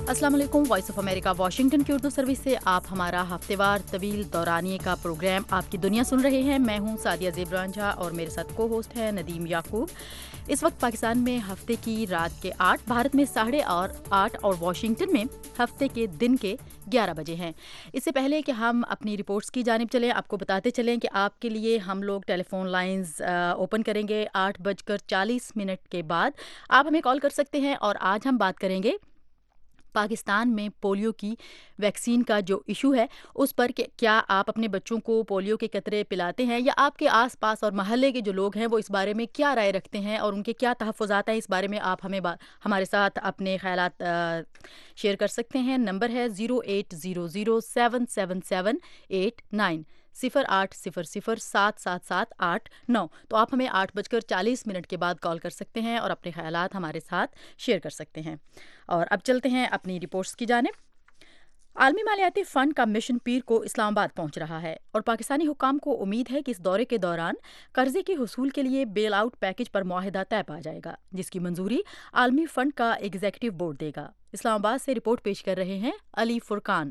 अस्सलाम वालेकुम। Voice of America Washington की उर्दू सर्विस से आप हमारा हफ्तेवार तवील दौरानिए का प्रोग्राम आपकी दुनिया सुन रहे हैं। मैं हूं सादिया ज़ेबरान झा और मेरे साथ को होस्ट है नदीम याकूब। इस वक्त पाकिस्तान में हफ्ते की रात के 8, भारत में 8:30 और वाशिंगटन में हफ्ते के दिन के 11 बजे हैं। इससे पहले कि हम अपनी रिपोर्ट्स की जानिब चलें, आपको बताते चलें कि आपके लिए हम लोग टेलीफोन लाइंस ओपन करेंगे 8:40 के बाद। आप हमें कॉल कर सकते हैं और आज हम बात करेंगे पाकिस्तान में पोलियो की वैक्सीन का जो इशू है उस पर कि क्या आप अपने बच्चों को पोलियो के कतरे पिलाते हैं, या आपके आसपास और महल्ले के जो लोग हैं वो इस बारे में क्या राय रखते हैं और उनके क्या तहफ़्फ़ुज़ात हैं। इस बारे में आप हमारे साथ अपने ख़यालात शेयर कर सकते हैं। नंबर है 08007778 08007778 तो आप हमें 8:40 के बाद कॉल कर सकते हैं और अपने ख़यालात हमारे साथ शेयर कर सकते हैं। और अब चलते हैं अपनी रिपोर्ट्स की जानिब। आलमी मालियाती फ़ंड का मिशन पीर को इस्लामाबाद पहुंच रहा है और पाकिस्तानी हुकाम को उम्मीद है कि इस दौरे के दौरान कर्जे के हुसूल के लिए बेल आउट पैकेज पर मुआहिदा तय पा जाएगा, जिसकी मंजूरी आलमी फ़ंड का एग्जीक्यूटिव बोर्ड देगा। इस्लामाबाद से रिपोर्ट पेश कर रहे हैं अली फुरकान।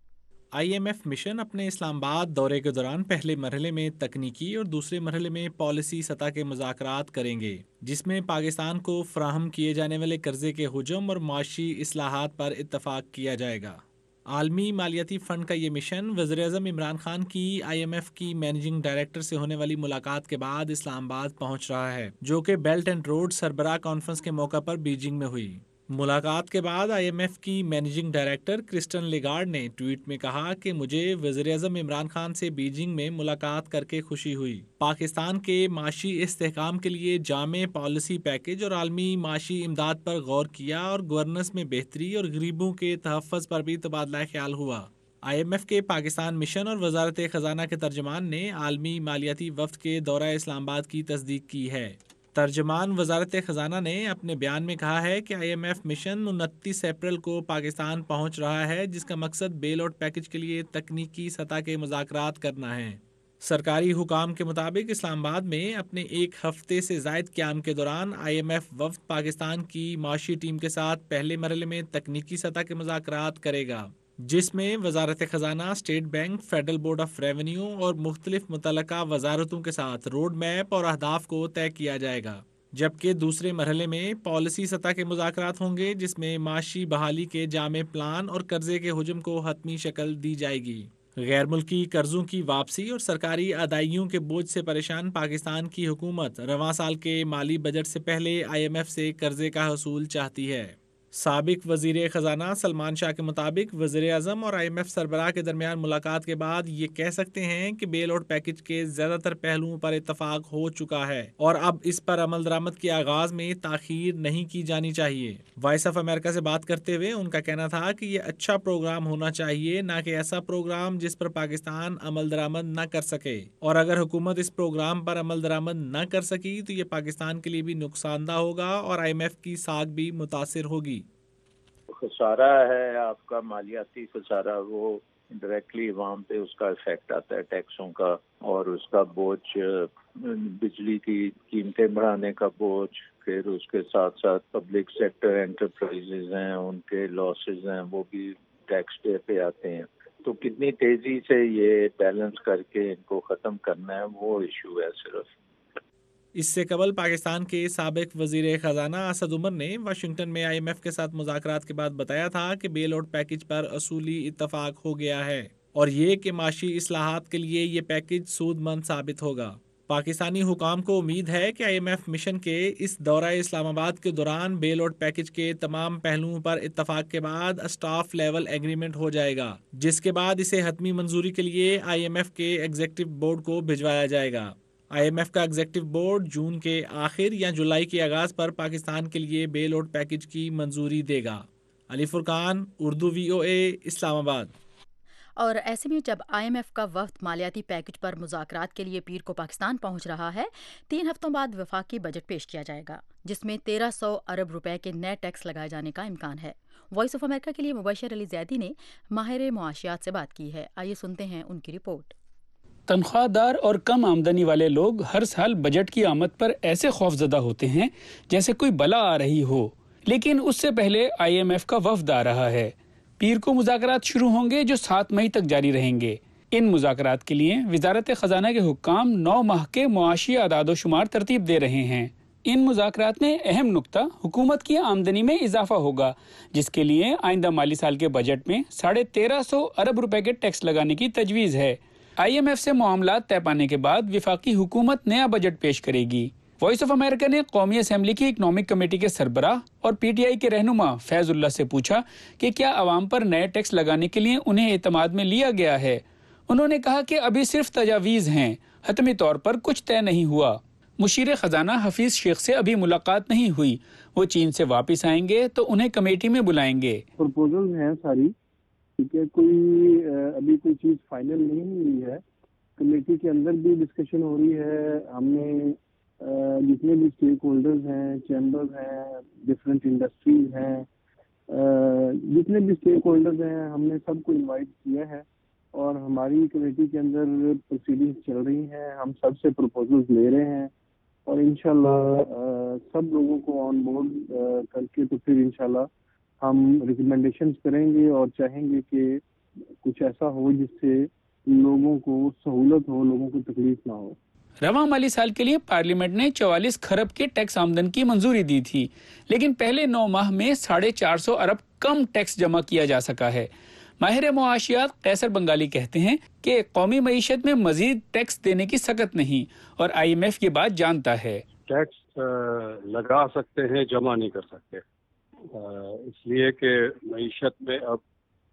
IMF मिशन अपने इस्लामाबाद दौरे के दौरान पहले मरहले में तकनीकी और दूसरे मरहले में पॉलिसी सतह के मुज़ाकरात करेंगे, जिसमें पाकिस्तान को फराहम किए जाने वाले कर्जे के हुजम और माशी इस्लाहात पर इत्तफाक किया जाएगा। आलमी मालियाती फ़ंड का ये मिशन वज़ीर-ए-आज़म इमरान खान की IMF की मैनेजिंग डायरेक्टर से होने वाली मुलाकात के बाद इस्लामाबाद पहुंच रहा है, जो कि बेल्ट एंड रोड सरबराह कॉन्फ्रेंस के मौका पर बीजिंग में हुई। मुलाकात के बाद IMF की मैनेजिंग डायरेक्टर क्रिस्टन लेगार्ड ने ट्वीट में कहा कि मुझे वज़ीर-ए-आज़म इमरान खान से बीजिंग में मुलाकात करके खुशी हुई। पाकिस्तान के माशी इस्तेहकाम के लिए जामे पॉलिसी पैकेज और आलमी माशी इमदाद पर गौर किया और गवर्नेंस में बेहतरी और गरीबों के तहफ़्फ़ुज़ पर भी तबादला ख्याल हुआ। IMF के पाकिस्तान मिशन और वजारत ख़जाना के तर्जमान ने आलमी मालियाती वफ़द के दौरा इस्लामाबाद की तस्दीक की है। तर्जमान वजारत ख़जाना ने अपने बयान में कहा है कि IMF मिशन 29 अप्रैल को पाकिस्तान पहुंच रहा है, जिसका मकसद बेल आउट पैकेज के लिए तकनीकी सतह के मुज़ाकरात करना है। सरकारी हुकाम के मुताबिक इस्लामाबाद में अपने एक हफ्ते से ज़ायद क़याम के दौरान IMF वफ़द पाकिस्तान की माशी टीम के साथ पहले मरहले में तकनीकी सतह के मुज़ाकरात करेगा, जिसमें वजारत ख़जाना, state bank, federal board of revenue और मुख्तलिफ मुतल्लका वजारतों के साथ रोड मैप और अहदाफ को तय किया जाएगा। जबकि दूसरे मरहले में पॉलिसी सतह के मुज़ाकरात होंगे, जिसमें माशी बहाली के जामे प्लान और कर्जे के हुजम को हतमी शक्ल दी जाएगी। गैर मुल्की कर्जों की वापसी और सरकारी अदाइयों के बोझ से परेशान पाकिस्तान की हुकूमत रवां साल के माली बजट से पहले IMF से कर्जे का हसूल चाहती है। साबिक वज़ीर ख़जाना सलमान शाह के मुताबिक वज़ीर-ए-आज़म और IMF सरबराह के दरमियान मुलाकात के बाद ये कह सकते हैं कि बेल आउट पैकेज के ज़्यादातर पहलुओं पर इत्तफाक हो चुका है और अब इस पर अमल दरामद के आगाज़ में ताख़ीर नहीं की जानी चाहिए। वॉइस ऑफ अमेरिका से बात करते हुए उनका कहना था कि ये अच्छा प्रोग्राम होना चाहिए, ना कि ऐसा प्रोग्राम जिस पर पाकिस्तान अमल दरामद न कर सके, और अगर हुकूमत इस प्रोग्राम पर अमल दरामद न कर सकी तो ये पाकिस्तान के लिए भी नुकसानदा होगा और IMF की साख भी मुतासिर होगी। खसारा है आपका मालियाती खसारा, वो डायरेक्टली अवाम पे उसका इफेक्ट आता है, टैक्सों का और उसका बोझ, बिजली की कीमतें बढ़ाने का बोझ, फिर उसके साथ साथ पब्लिक सेक्टर एंटरप्राइजेज हैं, उनके लॉसेज हैं, वो भी टैक्स डे पे आते हैं। तो कितनी तेजी से ये बैलेंस करके इनको ख़त्म करना है, वो इशू है सिर्फ। इससे कबल पाकिस्तान के साबिक वज़ीर ख़जाना असद उमर ने वाशिंगटन में IMF के साथ मुज़ाकरात के बाद बताया था कि बेल आउट पैकेज पर असूली इत्तफाक हो गया है और ये कि माशी इस्लाहात के लिए ये पैकेज सूदमंद साबित होगा। पाकिस्तानी हुकाम को उम्मीद है कि IMF मिशन के इस दौरा इस्लामाबाद के दौरान बेल आउट पैकेज के तमाम पहलुओं पर इत्तफाक के बाद स्टाफ लेवल एग्रीमेंट हो जाएगा, जिसके बाद इसे हतमी मंजूरी के लिए IMF के एग्जीक्यूटिव बोर्ड को भिजवाया जाएगा। IMF का एग्जीक्यूटिव बोर्ड जून के आखिर या जुलाई के आगाज पर पाकिस्तान के लिए बेल आउट पैकेज की मंजूरी देगा। अली फुरकान, उर्दू VOA, इस्लामाबाद। और ऐसे में जब IMF का वफ्द मालियाती पैकेज पर मुज़ाकरात के लिए पीर को पाकिस्तान पहुंच रहा है, 3 हफ्तों बाद वफाकी बजट पेश किया जाएगा, जिसमें 1300 अरब रुपए के नए टैक्स लगाए जाने का इम्कान है। वॉइस ऑफ अमेरिका के लिए मुबशर अली ज़ैदी ने माहिर मुआशियात से बात की है। आइए सुनते हैं उनकी रिपोर्ट। तनख्वाहदार और कम आमदनी वाले लोग हर साल बजट की आमद पर ऐसे खौफजदा होते हैं जैसे कोई बला आ रही हो। لیکن اس سے پہلے IMF کا وفد آ رہا ہے۔ پیر کو مذاکرات شروع ہوں گے جو 7 مئی تک جاری رہیں گے۔ ان مذاکرات کے لیے وزارت خزانہ کے حکام 9 ماہ کے معاشی اعداد و شمار ترتیب دے رہے ہیں۔ ان مذاکرات میں اہم نقطہ حکومت کی آمدنی میں اضافہ ہوگا، جس کے لیے آئندہ مالی سال کے بجٹ میں 1350 ارب روپے کے ٹیکس لگانے کی تجویز ہے۔ IMF سے معاملات طے پانے کے بعد وفاقی حکومت نیا بجٹ پیش کرے گی۔ وائس آف امریکہ نے قومی اسمبلی کی اکنامک کمیٹی کے سربراہ اور PTI کے رہنما فیض اللہ سے پوچھا کہ کیا عوام پر نئے ٹیکس لگانے کے لیے انہیں اعتماد میں لیا گیا ہے۔ انہوں نے کہا کہ ابھی صرف تجاویز ہیں، حتمی طور پر کچھ طے نہیں ہوا۔ مشیر خزانہ حفیظ شیخ سے ابھی ملاقات نہیں ہوئی، وہ چین سے واپس آئیں گے تو انہیں کمیٹی میں بلائیں گے۔ پرپوزل ہیں ساری، ٹھیک ہے، کوئی ابھی کوئی چیز فائنل نہیں ہوئی ہے۔ کمیٹی کے اندر بھی ڈسکشن ہو رہی ہے۔ ہم نے جتنے بھی اسٹیک ہولڈرز ہیں، چیمبرز ہیں، ڈفرینٹ انڈسٹریز ہیں، جتنے بھی اسٹیک ہولڈرز ہیں، ہم نے سب کو انوائٹ کیا ہے اور ہماری کمیٹی کے اندر پروسیڈنگز چل رہی ہیں۔ ہم سب سے پروپوزلز لے رہے ہیں اور انشاءاللہ سب لوگوں کو آن بورڈ کر کے تو پھر انشاءاللہ ہم ریکمنڈیشنز کریں گے اور چاہیں گے کہ کچھ ایسا ہو جس سے لوگوں کو سہولت ہو، لوگوں کو تکلیف نہ ہو۔ رواں مالی سال کے لیے پارلیمنٹ نے 44 کھرب کے ٹیکس آمدن کی منظوری دی تھی، لیکن پہلے 9 ماہ میں 450 ارب کم ٹیکس جمع کیا جا سکا ہے۔ ماہر معاشیات قیصر بنگالی کہتے ہیں کہ قومی معیشت میں مزید ٹیکس دینے کی سکت نہیں اور IMF یہ بات جانتا ہے۔ ٹیکس لگا سکتے ہیں، جمع نہیں کر سکتے، اس لیے کہ معیشت میں اب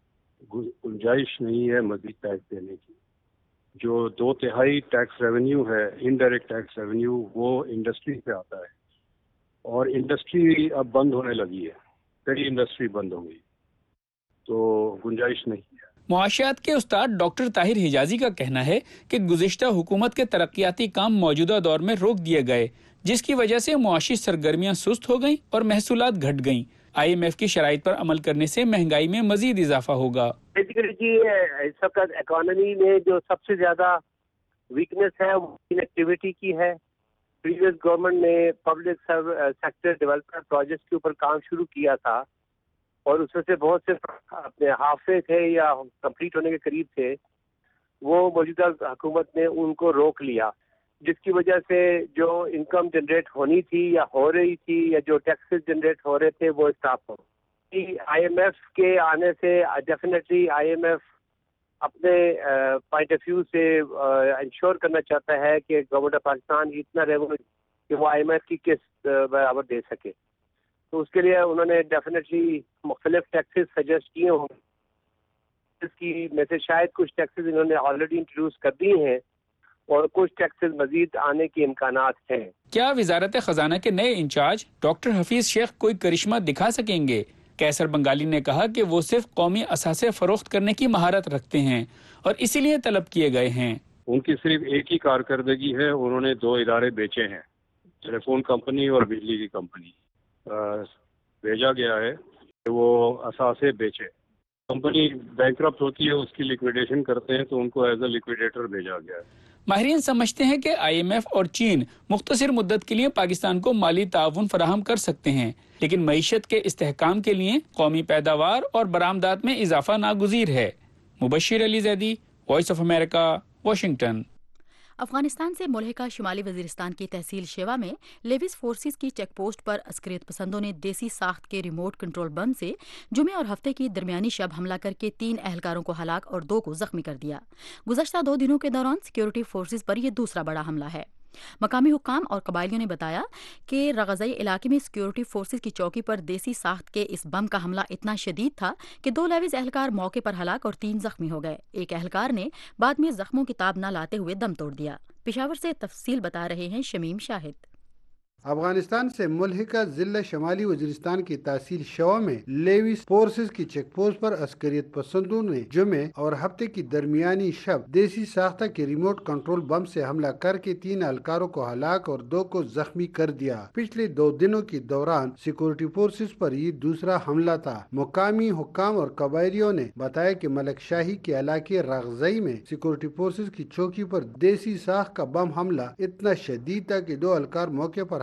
گنجائش نہیں ہے مزید ٹیکس دینے کی۔ جو 2/3 ٹیکس ریونیو ہے، انڈائریکٹ ٹیکس ریونیو، وہ انڈسٹری سے آتا ہے اور انڈسٹری اب بند ہونے لگی ہے، کئی انڈسٹری بند ہو گئی، تو گنجائش نہیں ہے۔ معاشیات کے استاد ڈاکٹر طاہر حجازی کا کہنا ہے کہ گزشتہ حکومت کے ترقیاتی کام موجودہ دور میں روک دیے گئے، جس کی وجہ سے معاشی سرگرمیاں سست ہو گئیں اور محصولات گھٹ گئیں۔ IMF کی شرائط پر عمل کرنے سے مہنگائی میں مزید اضافہ ہوگا۔ بیسیکلی جی اس وقت اکانومی میں جو سب سے زیادہ ویکنیس ہے وہ انیکٹیویٹی کی ہے۔ پریویس گورنمنٹ نے پبلک سیکٹر ڈیولپمنٹ پروجیکٹس کے اوپر کام شروع کیا تھا اور اس میں سے بہت سے اپنے حافظ تھے یا کمپلیٹ ہونے کے قریب تھے، وہ موجودہ حکومت نے ان کو روک لیا، جس کی وجہ سے جو انکم جنریٹ ہونی تھی یا ہو رہی تھی یا جو ٹیکسز جنریٹ ہو رہے تھے وہ اسٹاپ ہو۔ IMF کے آنے سے ڈیفینیٹلی IMF اپنے پوائنٹ آف ویو سے انشور کرنا چاہتا ہے کہ گورنمنٹ آف پاکستان اتنا ریونیو کہ وہ IMF کی قسط برابر دے سکے، تو اس کے لیے انہوں نے ڈیفینیٹلی مختلف ٹیکسز سجیسٹ کیے ہوں، اس کی میں سے شاید کچھ ٹیکسز انہوں نے آلریڈی انٹروڈیوس کر دیے ہیں اور کچھ ٹیکسز مزید آنے کے امکانات ہیں۔ کیا وزارت خزانہ کے نئے انچارج ڈاکٹر حفیظ شیخ کوئی کرشمہ دکھا سکیں گے؟ قیصر بنگالی نے کہا کہ وہ صرف قومی اثاثے فروخت کرنے کی مہارت رکھتے ہیں اور اسی لیے طلب کیے گئے ہیں۔ ان کی صرف ایک ہی کارکردگی ہے، انہوں نے 2 ادارے بیچے ہیں، ٹیلی فون کمپنی اور بجلی کی کمپنی۔ بھیجا گیا ہے کہ وہ اثاثے بیچے، کمپنی بینکرپٹ ہوتی ہے، اس کی لیکویڈیشن کرتے ہیں تو ان کو ایز اے لیکویڈیٹر بھیجا گیا ہے۔ ماہرین سمجھتے ہیں کہ IMF اور چین مختصر مدت کے لیے پاکستان کو مالی تعاون فراہم کر سکتے ہیں، لیکن معیشت کے استحکام کے لیے قومی پیداوار اور برآمدات میں اضافہ ناگزیر ہے۔ Mubashir Ali Zaidi, voice of America, Washington. Afghanistan سے ملحقہ شمالی وزیرستان کی تحصیل شیوا میں لیویز فورسز کی چیک پوسٹ پر عسکریت پسندوں نے دیسی ساخت کے ریموٹ کنٹرول بم سے جمعے اور ہفتے کی درمیانی شب حملہ کر کے 3 اہلکاروں کو ہلاک اور 2 کو زخمی کر دیا۔ گزشتہ 2 دنوں کے دوران سیکیورٹی فورسز پر یہ دوسرا بڑا حملہ ہے۔ مقامی حکام اور قبائلیوں نے بتایا کہ رغزائی علاقے میں سیکیورٹی فورسز کی چوکی پر دیسی ساخت کے اس بم کا حملہ اتنا شدید تھا کہ 2 لیویز اہلکار موقع پر ہلاک اور 3 زخمی ہو گئے۔ ایک اہلکار نے بعد میں زخموں کی تاب نہ لاتے ہوئے دم توڑ دیا۔ پشاور سے تفصیل بتا رہے ہیں شمیم شاہد۔ افغانستان سے ملحقہ ضلع شمالی وزیرستان کی تحصیل شوا میں لیویز فورسز کی چیک پوسٹ پر عسکریت پسندوں نے جمعے اور ہفتے کی درمیانی شب دیسی ساختہ کے ریموٹ کنٹرول بم سے حملہ کر کے 3 اہلکاروں کو ہلاک اور 2 کو زخمی کر دیا۔ پچھلے 2 دنوں کے دوران سیکورٹی فورسز پر یہ دوسرا حملہ تھا۔ مقامی حکام اور قبائلیوں نے بتایا کہ ملک شاہی کے علاقے رغزائی میں سیکورٹی فورسز کی چوکی پر دیسی ساخت کا بم حملہ اتنا شدید تھا کہ 2 اہلکار موقع پر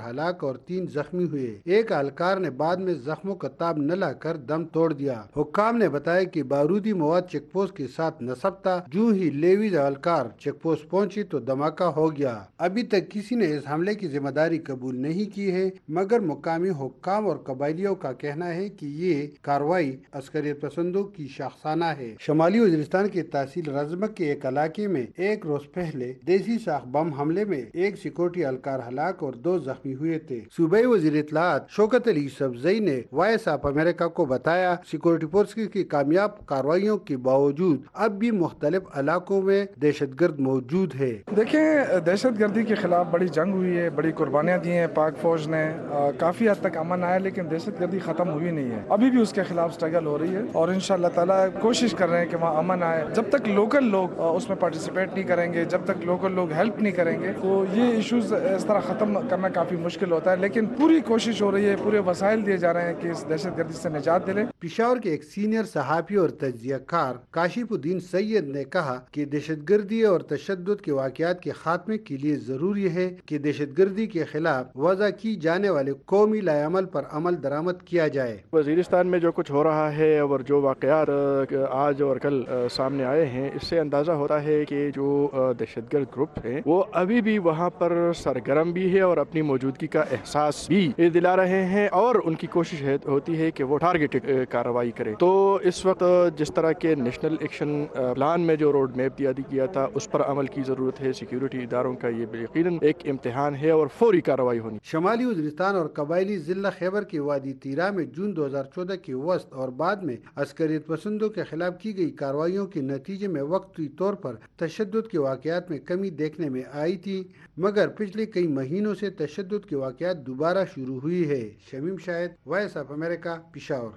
ہلاک اور 3 زخمی ہوئے۔ ایک اہلکار نے بعد میں زخموں کا تاب نہ لا کر دم توڑ دیا۔ حکام نے بتایا کہ بارودی مواد چیک پوسٹ کے ساتھ نصب تھا۔ جو ہی لیویز اہلکار چیک پوسٹ پہنچی تو دھماکہ ہو گیا۔ ابھی تک کسی نے اس حملے کی ذمہ داری قبول نہیں کی ہے، مگر مقامی حکام اور قبائلیوں کا کہنا ہے کہ یہ کارروائی عسکریت پسندوں کی شاخسانہ ہے۔ شمالی وزیرستان کی تحصیل رزمک کے ایک علاقے میں ایک روز پہلے دیسی ساخ بم حملے میں ایک سیکورٹی اہلکار ہلاک اور 2 زخمی ہوئے تھے۔ صوبائی وزیر اطلاعات شوکت علی یوسفزئی نے وائس آف امریکہ کو بتایا سیکورٹی فورسز کی کامیاب کارروائیوں کے باوجود اب بھی مختلف علاقوں میں دہشت گرد موجود ہے۔ دیکھیں، دہشت گردی کے خلاف بڑی جنگ ہوئی ہے، بڑی قربانیاں دی ہیں پاک فوج نے، کافی حد تک امن آیا، لیکن دہشت گردی ختم ہوئی نہیں ہے، ابھی بھی اس کے خلاف سٹرگل ہو رہی ہے اور انشاءاللہ تعالیٰ کوشش کر رہے ہیں کہ وہاں امن آئے۔ جب تک لوکل لوگ اس میں پارٹیسپیٹ نہیں کریں گے، جب تک لوکل لوگ ہیلپ نہیں کریں گے تو یہ ایشوز اس طرح ختم کرنا کافی مشکل ہوتا ہے، لیکن پوری کوشش ہو رہی ہے، پورے وسائل دیے جا رہے ہیں کہ اس دہشت گردی سے نجات دلیں۔ پشاور کے ایک سینئر صحافی اور تجزیہ کار کاشف الدین سید نے کہا کہ دہشت گردی اور تشدد کے واقعات کے خاتمے کے لیے ضروری ہے کہ دہشت گردی کے خلاف وضع کی جانے والے قومی لائحہ عمل پر عمل درآمد کیا جائے۔ وزیرستان میں جو کچھ ہو رہا ہے اور جو واقعات آج اور کل سامنے آئے ہیں، اس سے اندازہ ہوتا ہے کہ جو دہشت گرد گروپ ہیں وہ ابھی بھی وہاں پر سرگرم بھی ہے اور اپنی موجودگی کا احساس بھی دلا رہے ہیں، اور ان کی کوشش ہوتی ہے کہ وہ ٹارگیٹڈ کارروائی کریں۔ تو اس وقت جس طرح کے نیشنل ایکشن پلان میں جو روڈ میپ دیا گیا تھا اس پر عمل کی ضرورت ہے۔ سیکیورٹی اداروں کا یہ یقیناً ایک امتحان ہے اور فوری کارروائی ہونی۔ شمالی وزیرستان اور قبائلی ضلع خیبر کے وادی تیرا میں جون 2014 کے وسط اور بعد میں عسکریت پسندوں کے خلاف کی گئی کارروائیوں کے نتیجے میں وقتی طور پر تشدد کے واقعات میں کمی دیکھنے میں آئی تھی، مگر پچھلے کئی مہینوں سے تشدد کے واقعات دوبارہ شروع ہوئی ہے۔ Shamim Shahid, voice of America, Peshawar.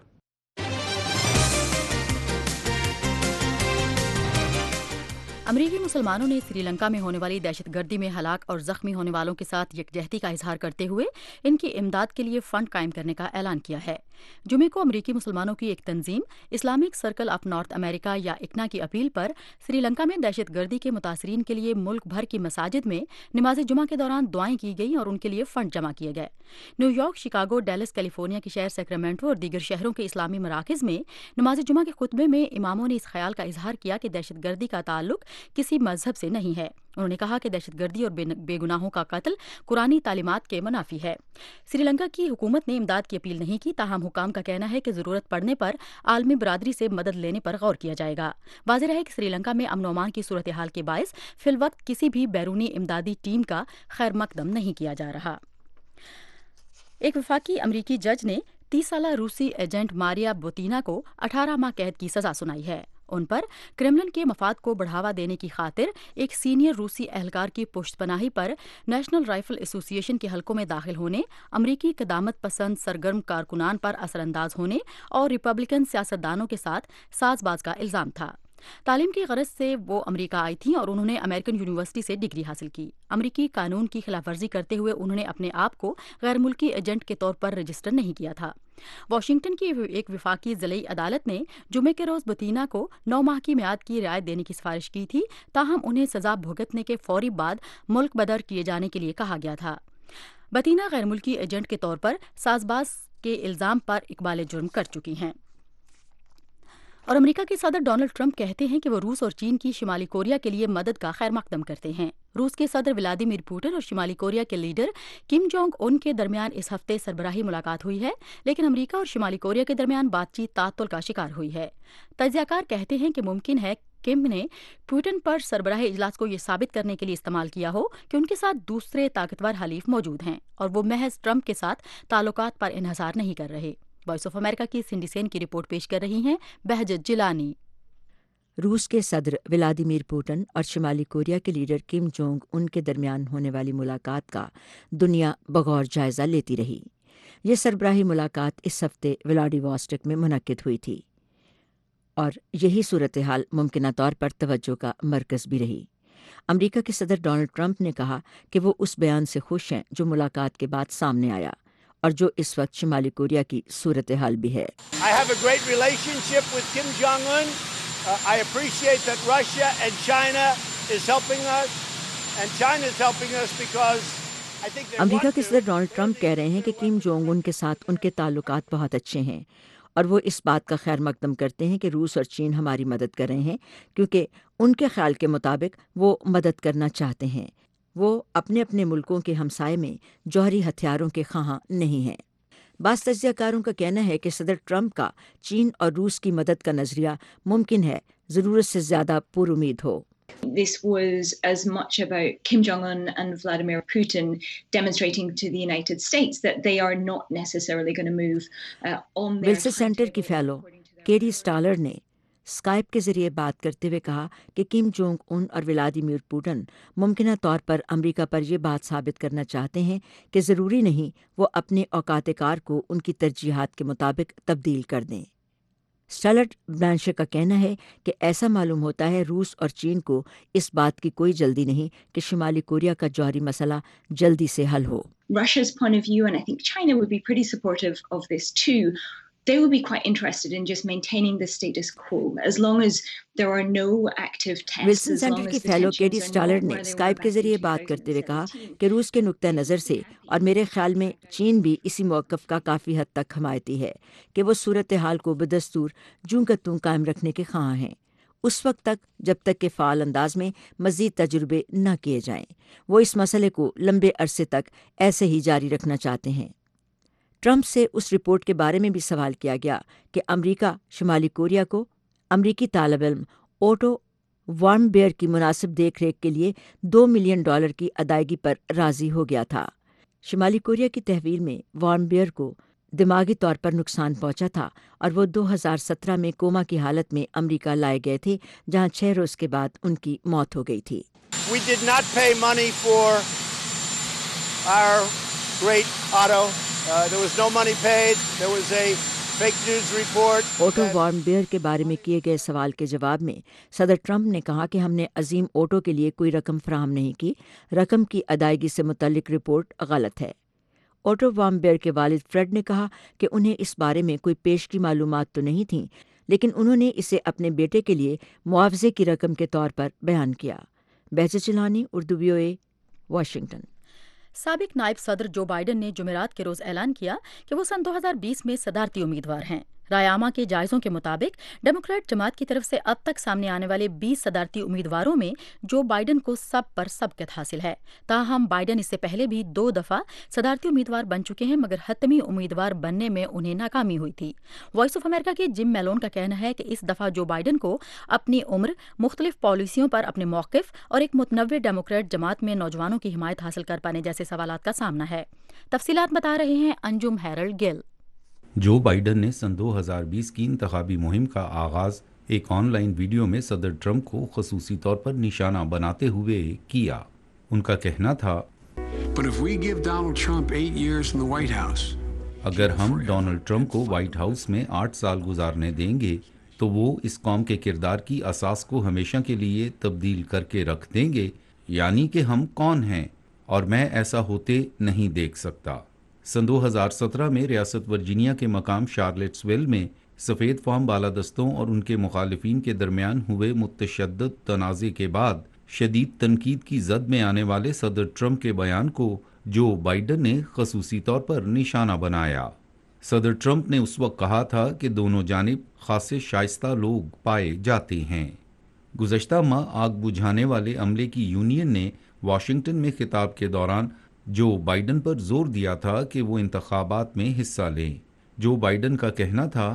امریکی مسلمانوں نے سری لنکا میں ہونے والی دہشت گردی میں ہلاک اور زخمی ہونے والوں کے ساتھ یکجہتی کا اظہار کرتے ہوئے ان کی امداد کے لیے فنڈ قائم کرنے کا اعلان کیا ہے۔ جمعے کو امریکی مسلمانوں کی ایک تنظیم Islamic circle of North America یا اکنا کی اپیل پر سری لنکا میں دہشت گردی کے متاثرین کے لیے ملک بھر کی مساجد میں نماز جمعہ کے دوران دعائیں کی گئیں اور ان کے لیے فنڈ جمع کیے گئے۔ New York, Chicago, Dallas, California کے شہر سیکرامنٹو اور دیگر شہروں کے اسلامی مراکز میں نماز جمعہ کے خطبے میں اماموں نے اس خیال کا اظہار کیا کہ دہشت گردی کا تعلق کسی مذہب سے نہیں ہے۔ انہوں نے کہا کہ دہشت گردی اور بے گناہوں کا قتل قرآنی تعلیمات کے منافی ہے۔ سری لنکا کی حکومت نے امداد کی اپیل نہیں کی، تاہم حکام کا کہنا ہے کہ ضرورت پڑنے پر عالمی برادری سے مدد لینے پر غور کیا جائے گا۔ واضح رہے کہ سری لنکا میں امن و امان کی صورتحال کے باعث فی الوقت کسی بھی بیرونی امدادی ٹیم کا خیر مقدم نہیں کیا جا رہا۔ ایک وفاقی امریکی جج نے 30 سالہ روسی ایجنٹ ماریا بوتینا کو 18 ماہ قید کی سزا سنائی ہے۔ ان پر کرملن کے مفاد کو بڑھاوا دینے کی خاطر ایک سینئر روسی اہلکار کی پشت پناہی پر نیشنل رائفل ایسوسی ایشن کے حلقوں میں داخل ہونے، امریکی قدامت پسند سرگرم کارکنان پر اثر انداز ہونے اور ریپبلکن سیاستدانوں کے ساتھ ساز باز کا الزام تھا۔ تعلیم کی غرض سے وہ امریکہ آئی تھیں اور انہوں نے امریکن یونیورسٹی سے ڈگری حاصل کی۔ امریکی قانون کی خلاف ورزی کرتے ہوئے انہوں نے اپنے آپ کو غیر ملکی ایجنٹ کے طور پر رجسٹر نہیں کیا تھا۔ واشنگٹن کی ایک وفاقی ضلعی عدالت نے جمعے کے روز بتینا کو 9 ماہ کی میعاد کی رعایت دینے کی سفارش کی تھی، تاہم انہیں سزا بھگتنے کے فوری بعد ملک بدر کیے جانے کے لیے کہا گیا تھا۔ بتینا غیر ملکی ایجنٹ کے طور پر ساز باز کے الزام پر اقبال جرم کر چکی ہیں۔ اور امریکہ کے صدر ڈونلڈ ٹرمپ کہتے ہیں کہ وہ روس اور چین کی شمالی کوریا کے لیے مدد کا خیر مقدم کرتے ہیں۔ روس کے صدر ولادیمیر پوٹن اور شمالی کوریا کے لیڈر کم جونگ ان کے درمیان اس ہفتے سربراہی ملاقات ہوئی ہے، لیکن امریکہ اور شمالی کوریا کے درمیان بات چیت تعطل کا شکار ہوئی ہے۔ تجزیہ کار کہتے ہیں کہ ممکن ہے کم نے پوٹن پر سربراہ اجلاس کو یہ ثابت کرنے کے لیے استعمال کیا ہو کہ ان کے ساتھ دوسرے طاقتور حلیف موجود ہیں اور وہ محض ٹرمپ کے ساتھ تعلقات پر انحصار نہیں کر رہے۔ وائس آف امریکہ کی سنڈی سین کی رپورٹ پیش کر رہی ہیں بہجت جیلانی۔ روس کے صدر ولادیمیر پوٹن اور شمالی کوریا کے لیڈر کم جونگ ان کے درمیان ہونے والی ملاقات کا دنیا بغور جائزہ لیتی رہی۔ یہ سربراہی ملاقات اس ہفتے ولاڈی واسٹک میں منعقد ہوئی تھی اور یہی صورتحال ممکنہ طور پر توجہ کا مرکز بھی رہی۔ امریکہ کے صدر ڈونلڈ ٹرمپ نے کہا کہ وہ اس بیان سے خوش ہیں جو ملاقات کے بعد سامنے آیا اور جو اس وقت شمالی کوریا کی صورتحال بھی ہے۔ I have a great relationship with Kim Jong-un. I appreciate that Russia and China is helping us, and China is helping us because امریکہ کے صدر ڈونلڈ ٹرمپ کہہ رہے ہیں کہ کم جونگ ان کے ساتھ ان کے تعلقات بہت اچھے ہیں اور وہ اس بات کا خیر مقدم کرتے ہیں کہ روس اور چین ہماری مدد کر رہے ہیں کیونکہ ان کے خیال کے مطابق وہ مدد کرنا چاہتے ہیں۔ وہ اپنے اپنے ملکوں کے ہمسائے میں جوہری ہتھیاروں کے خواہاں نہیں ہیں۔ بعض تجزیہ کاروں کا کہنا ہے کہ صدر ٹرمپ کا چین اور روس کی مدد کا نظریہ ممکن ہے ضرورت سے زیادہ پر امید ہو۔ This was as much about Kim Jong-un and Vladimir Putin demonstrating to the United States that they are not necessarily going to move on their Wilson Center کی فیلو کیری اسٹالر نے اسکائپ کے ذریعے بات کرتے ہوئے کہا کہ Kim Jong Un اور ولادیمیر پوٹن ممکنہ طور پر امریکہ پر یہ بات ثابت کرنا چاہتے ہیں کہ ضروری نہیں وہ اپنے اوقات کار کو ان کی ترجیحات کے مطابق تبدیل کر دیں۔ اسٹالر بلانشے کا کہنا ہے کہ ایسا معلوم ہوتا ہے روس اور چین کو اس بات کی کوئی جلدی نہیں کہ شمالی کوریا کا جوہری مسئلہ جلدی سے حل ہو۔ Russia's point of view, and I think China would be pretty supportive of this too, they would be quite interested in just maintaining the status quo as long as there are no active tests. Wilson Center کی fellow Kerry Stahler نے Skype کے ذریعے بات کرتے ہوئے کہا کہ روس کے نقطہ نظر سے اور میرے خیال میں چین بھی اسی موقف کا کافی حد تک حمایتی ہے کہ وہ صورتحال کو بدستور جوں کا توں قائم رکھنے کے خواہاں ہیں اس وقت تک جب تک کہ فعال انداز میں مزید تجربے نہ کیے جائیں۔ وہ اس مسئلے کو لمبے عرصے تک ایسے ہی جاری رکھنا چاہتے ہیں۔ ٹرمپ سے اس رپورٹ کے بارے میں بھی سوال کیا گیا کہ امریکہ شمالی کوریا کو امریکی طالب علم اوٹو وارم بیئر کی مناسب دیکھ ریکھ کے لیے $2 ملین کی ادائیگی پر راضی ہو گیا تھا۔ شمالی کوریا کی تحویل میں وارم بیئر کو دماغی طور پر نقصان پہنچا تھا اور وہ 2017 میں کوما کی حالت میں امریکہ لائے گئے تھے جہاں 6 روز کے بعد ان کی موت ہو گئی تھی۔ We did not pay money for our great Otto. There was no money paid. There was a fake news report. Otto Warmbier کے بارے میں کیے گئے سوال کے جواب میں صدر ٹرمپ نے کہا کہ ہم نے عظیم اوٹو کے لیے کوئی رقم فراہم نہیں کی۔ رقم کی ادائیگی سے متعلق رپورٹ غلط ہے۔ اوٹو وارم بیئر کے والد فریڈ نے کہا کہ انہیں اس بارے میں کوئی پیشگی معلومات تو نہیں تھیں لیکن انہوں نے اسے اپنے بیٹے کے لیے معاوضے کی رقم کے طور پر بیان کیا۔ بہجت چلانی، اردو VOA، واشنگٹن۔ سابق نائب صدر جو بائیڈن نے جمعرات کے روز اعلان کیا کہ وہ سن 2020 میں صدارتی امیدوار ہیں۔ رائے عامہ کے جائزوں کے مطابق ڈیموکریٹ جماعت کی طرف سے اب تک سامنے آنے والے 20 صدارتی امیدواروں میں جو بائیڈن کو سب پر سبقت حاصل ہے۔ تاہم بائیڈن اس سے پہلے بھی 2 دفعہ صدارتی امیدوار بن چکے ہیں مگر حتمی امیدوار بننے میں انہیں ناکامی ہوئی تھی۔ وائس آف امریکہ کے جم میلون کا کہنا ہے کہ اس دفعہ جو بائیڈن کو اپنی عمر، مختلف پالیسیوں پر اپنے موقف اور ایک متنوع ڈیموکریٹ جماعت میں نوجوانوں کی حمایت حاصل کر پانے جیسے سوالات کا سامنا ہے۔ تفصیلات بتا رہے ہیں انجم ہیرلڈ گل۔ جو بائیڈن نے سن 2020 کی انتخابی مہم کا آغاز ایک آن لائن ویڈیو میں صدر ٹرمپ کو خصوصی طور پر نشانہ بناتے ہوئے کیا۔ ان کا کہنا تھا، اگر ہم ڈونلڈ ٹرمپ کو وائٹ ہاؤس میں 8 سال گزارنے دیں گے تو وہ اس قوم کے کردار کی اساس کو ہمیشہ کے لیے تبدیل کر کے رکھ دیں گے، یعنی کہ ہم کون ہیں، اور میں ایسا ہوتے نہیں دیکھ سکتا۔ سن 2017 میں ریاست ورجینیا کے مقام شارلٹسویل میں سفید فام بالادستوں اور ان کے مخالفین کے درمیان ہوئے متشدد تنازع کے بعد شدید تنقید کی زد میں آنے والے صدر ٹرمپ کے بیان کو جو بائیڈن نے خصوصی طور پر نشانہ بنایا۔ صدر ٹرمپ نے اس وقت کہا تھا کہ دونوں جانب خاصے شائستہ لوگ پائے جاتے ہیں۔ گزشتہ ماہ آگ بجھانے والے عملے کی یونین نے واشنگٹن میں خطاب کے دوران جو بائیڈن پر زور دیا تھا کہ وہ انتخابات میں حصہ لیں۔ جو بائیڈن کا کہنا تھا،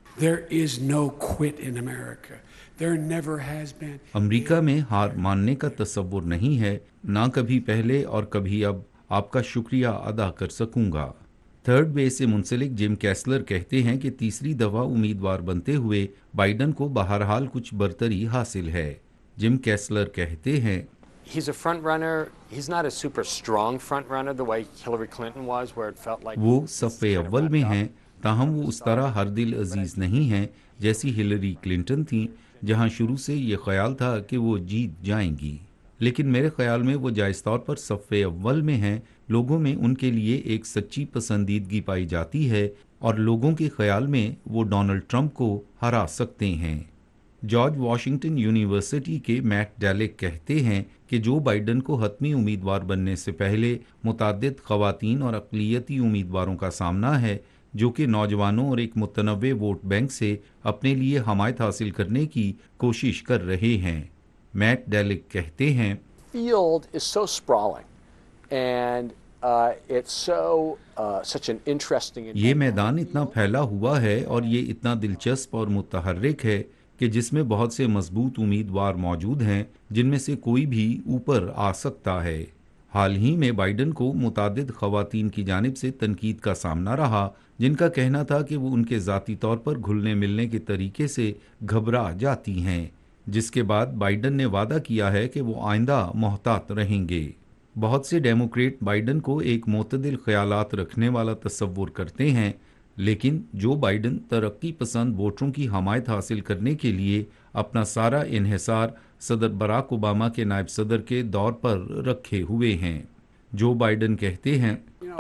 امریکہ میں ہار ماننے کا تصور نہیں ہے، نہ کبھی پہلے اور کبھی اب آپ کا شکریہ ادا کر سکوں گا۔ تھرڈ بیس سے منسلک جم کیسلر کہتے ہیں کہ تیسری دفعہ امیدوار بنتے ہوئے بائیڈن کو بہرحال کچھ برتری حاصل ہے۔ جم کیسلر کہتے ہیں، He's a front runner. He's not a super strong front runner the way Hillary Clinton was, where it felt like وہ صف اول میں ہیں، تاہم وہ اس طرح ہر دل عزیز نہیں ہیں جیسی ہلری کلنٹن تھیں، جہاں شروع سے یہ خیال تھا کہ وہ جیت جائیں گی۔ لیکن میرے خیال میں وہ جائز طور پر صف اول میں ہیں۔ لوگوں میں ان کے لیے ایک سچی پسندیدگی پائی جاتی ہے اور لوگوں کے خیال میں وہ ڈونلڈ ٹرمپ کو ہرا سکتے ہیں۔ جارج واشنگٹن یونیورسٹی کے میٹ ڈیلک کہتے ہیں کہ جو بائیڈن کو حتمی امیدوار بننے سے پہلے متعدد خواتین اور اقلیتی امیدواروں کا سامنا ہے جو کہ نوجوانوں اور ایک متنوع ووٹ بینک سے اپنے لیے حمایت حاصل کرنے کی کوشش کر رہے ہیں۔ میٹ ڈیلک کہتے ہیں field is so sprawling and it's such an interesting یہ میدان اتنا پھیلا ہوا ہے اور یہ اتنا دلچسپ اور متحرک ہے کہ جس میں بہت سے مضبوط امیدوار موجود ہیں جن میں سے کوئی بھی اوپر آ سکتا ہے۔ حال ہی میں بائیڈن کو متعدد خواتین کی جانب سے تنقید کا سامنا رہا جن کا کہنا تھا کہ وہ ان کے ذاتی طور پر گھلنے ملنے کے طریقے سے گھبرا جاتی ہیں، جس کے بعد بائیڈن نے وعدہ کیا ہے کہ وہ آئندہ محتاط رہیں گے۔ بہت سے ڈیموکریٹ بائیڈن کو ایک معتدل خیالات رکھنے والا تصور کرتے ہیں، لیکن جو بائیڈن ترقی پسند ووٹروں کی حمایت حاصل کرنے کے لیے اپنا سارا انحصار صدر براک اوباما کے نائب صدر کے دور پر رکھے ہوئے ہیں۔ جو بائیڈن کہتے ہیں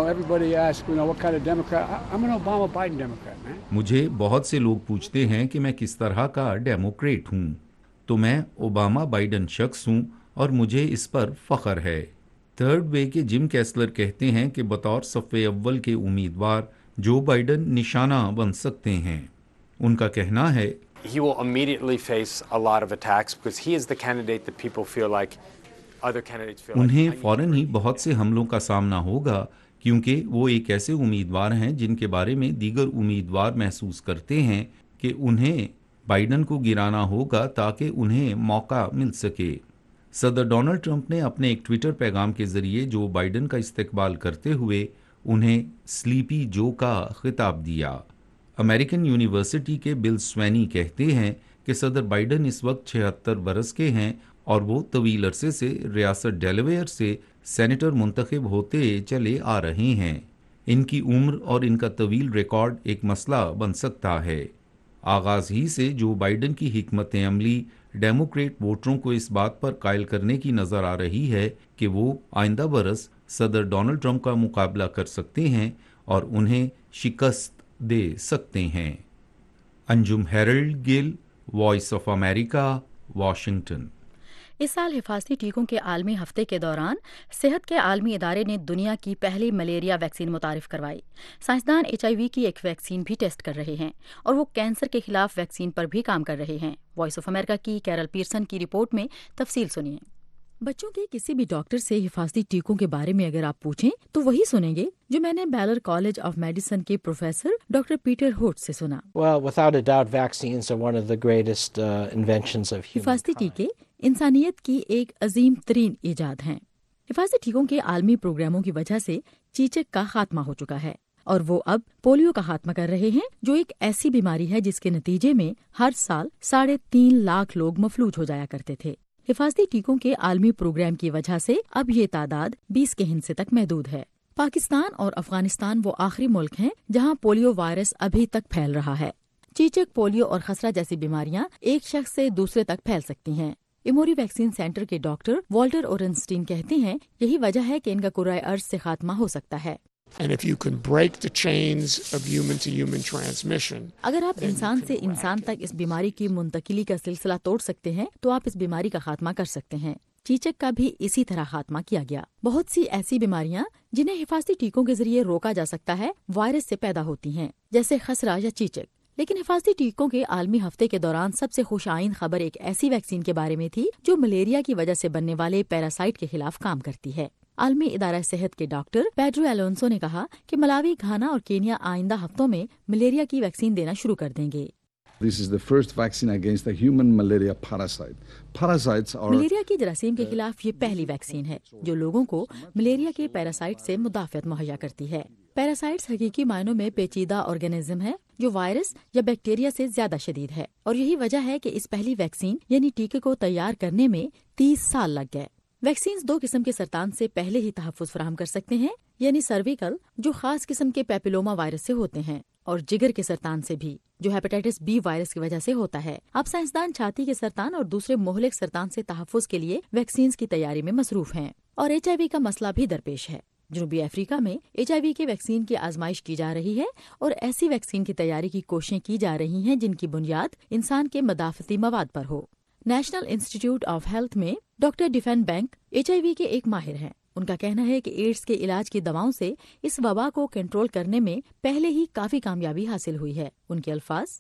مجھے بہت سے لوگ پوچھتے ہیں کہ میں کس طرح کا ڈیموکریٹ ہوں، تو میں اوباما بائیڈن شخص ہوں اور مجھے اس پر فخر ہے۔ تھرڈ وے کے جم کیسلر کہتے ہیں کہ بطور صف اول کے امیدوار جو بائیڈن نشانہ بن سکتے ہیں۔ ان کا کہنا ہے He will immediately face a lot of attacks because he is the candidate that people feel like other candidates feel like. انہیں فوراً ہی بہت سے حملوں کا سامنا ہوگا کیونکہ وہ ایک ایسے امیدوار ہیں جن کے بارے میں دیگر امیدوار محسوس کرتے ہیں کہ انہیں بائیڈن کو گرانا ہوگا تاکہ انہیں موقع مل سکے۔ صدر ڈونلڈ ٹرمپ نے اپنے ایک ٹویٹر پیغام کے ذریعے جو بائیڈن کا استقبال کرتے ہوئے انہیں سلیپی جو کا خطاب دیا۔ امریکن یونیورسٹی کے بل سوینی کہتے ہیں کہ صدر بائیڈن اس وقت 76 برس کے ہیں اور وہ طویل عرصے سے ریاست ڈیلاویئر سے سینیٹر منتخب ہوتے چلے آ رہے ہیں۔ ان کی عمر اور ان کا طویل ریکارڈ ایک مسئلہ بن سکتا ہے۔ آغاز ہی سے جو بائیڈن کی حکمت عملی ڈیموکریٹ ووٹروں کو اس بات پر قائل کرنے کی نظر آ رہی ہے کہ وہ آئندہ برس صدر ڈونلڈ ٹرمپ کا مقابلہ کر سکتے ہیں اور انہیں شکست دے سکتے ہیں۔ Anjum Harold Gill, voice of America, Washington. اس سال حفاظتی ٹیکوں کے عالمی ہفتے کے دوران صحت کے عالمی ادارے نے دنیا کی پہلی ملیریا ویکسین متعارف کروائی۔ سائنسدان HIV کی ایک ویکسین بھی ٹیسٹ کر رہے ہیں اور وہ کینسر کے خلاف ویکسین پر بھی کام کر رہے ہیں۔ وائس آف امریکہ کی کیرل پیرسن کی رپورٹ میں تفصیل سنیے۔ بچوں کے کسی بھی ڈاکٹر سے حفاظتی ٹیکوں کے بارے میں اگر آپ پوچھیں تو وہی سنیں گے جو میں نے بیلر کالج آف میڈیسن کے پروفیسر ڈاکٹر پیٹر ہوٹ سے سنا۔ حفاظتی ٹیکے انسانیت کی ایک عظیم ترین ایجاد ہیں۔ حفاظتی ٹیکوں کے عالمی پروگراموں کی وجہ سے چیچک کا خاتمہ ہو چکا ہے اور وہ اب پولیو کا خاتمہ کر رہے ہیں، جو ایک ایسی بیماری ہے جس کے نتیجے میں ہر سال 3.5 لاکھ لوگ مفلوج ہو جایا کرتے تھے۔ حفاظتی ٹیکوں کے عالمی پروگرام کی وجہ سے اب یہ تعداد 20 کے ہندسے تک محدود ہے۔ پاکستان اور افغانستان وہ آخری ملک ہیں جہاں پولیو وائرس ابھی تک پھیل رہا ہے۔ چیچک، پولیو اور خسرہ جیسی بیماریاں ایک شخص سے دوسرے تک پھیل سکتی ہیں۔ ایموری ویکسین سینٹر کے ڈاکٹر والٹر اورنسٹین کہتے ہیں یہی وجہ ہے کہ ان کا کرۂ ارض سے خاتمہ ہو سکتا ہے۔ اگر آپ انسان سے انسان تک اس بیماری کی منتقلی کا سلسلہ توڑ سکتے ہیں تو آپ اس بیماری کا خاتمہ کر سکتے ہیں۔ چیچک کا بھی اسی طرح خاتمہ کیا گیا۔ بہت سی ایسی بیماریاں جنہیں حفاظتی ٹیکوں کے ذریعے روکا جا سکتا ہے وائرس سے پیدا ہوتی ہیں، جیسے خسرہ یا چیچک۔ لیکن حفاظتی ٹیکوں کے عالمی ہفتے کے دوران سب سے خوش آئند خبر ایک ایسی ویکسین کے بارے میں تھی جو ملیریا کی وجہ سے بننے والے پیراسائٹ کے خلاف کام کرتی ہے۔ عالمی ادارہ صحت کے ڈاکٹر پیڈرو الونسو نے کہا کہ ملاوی، گھانا اور کینیا آئندہ ہفتوں میں ملیریا کی ویکسین دینا شروع کر دیں گے۔ ملیریا کی جراثیم کے خلاف یہ پہلی ویکسین ہے جو لوگوں کو ملیریا کے پیراسائٹ سے مدافعت مہیا کرتی ہے۔ پیراسائٹس حقیقی معنوں میں پیچیدہ آرگینزم ہے جو وائرس یا بیکٹیریا سے زیادہ شدید ہے، اور یہی وجہ ہے کہ اس پہلی ویکسین یعنی ٹیکے کو تیار کرنے میں 30 سال لگ گئے۔ ویکسینز 2 قسم کے سرطان سے پہلے ہی تحفظ فراہم کر سکتے ہیں، یعنی سرویکل جو خاص قسم کے پیپلوما وائرس سے ہوتے ہیں، اور جگر کے سرطان سے بھی جو ہیپاٹائٹس B وائرس کی وجہ سے ہوتا ہے۔ اب سائنسدان چھاتی کے سرطان اور دوسرے مہلک سرطان سے تحفظ کے لیے ویکسینز کی تیاری میں مصروف ہیں، اور HIV کا مسئلہ بھی درپیش ہے۔ جنوبی افریقہ میں HIV کے ویکسین کی آزمائش کی جا رہی ہے اور ایسی ویکسین کی تیاری کی کوششیں کی جا رہی ہیں جن کی بنیاد انسان کے مدافعتی مواد پر ہو۔ نیشنل انسٹیٹیوٹ آف ہیلتھ میں ڈاکٹر ڈیفین بینک HIV کے ایک ماہر ہیں۔ ان کا کہنا ہے کہ ایڈز کے علاج کی دواؤں سے اس وبا کو کنٹرول کرنے میں پہلے ہی کافی کامیابی حاصل ہوئی ہے۔ ان کے الفاظ،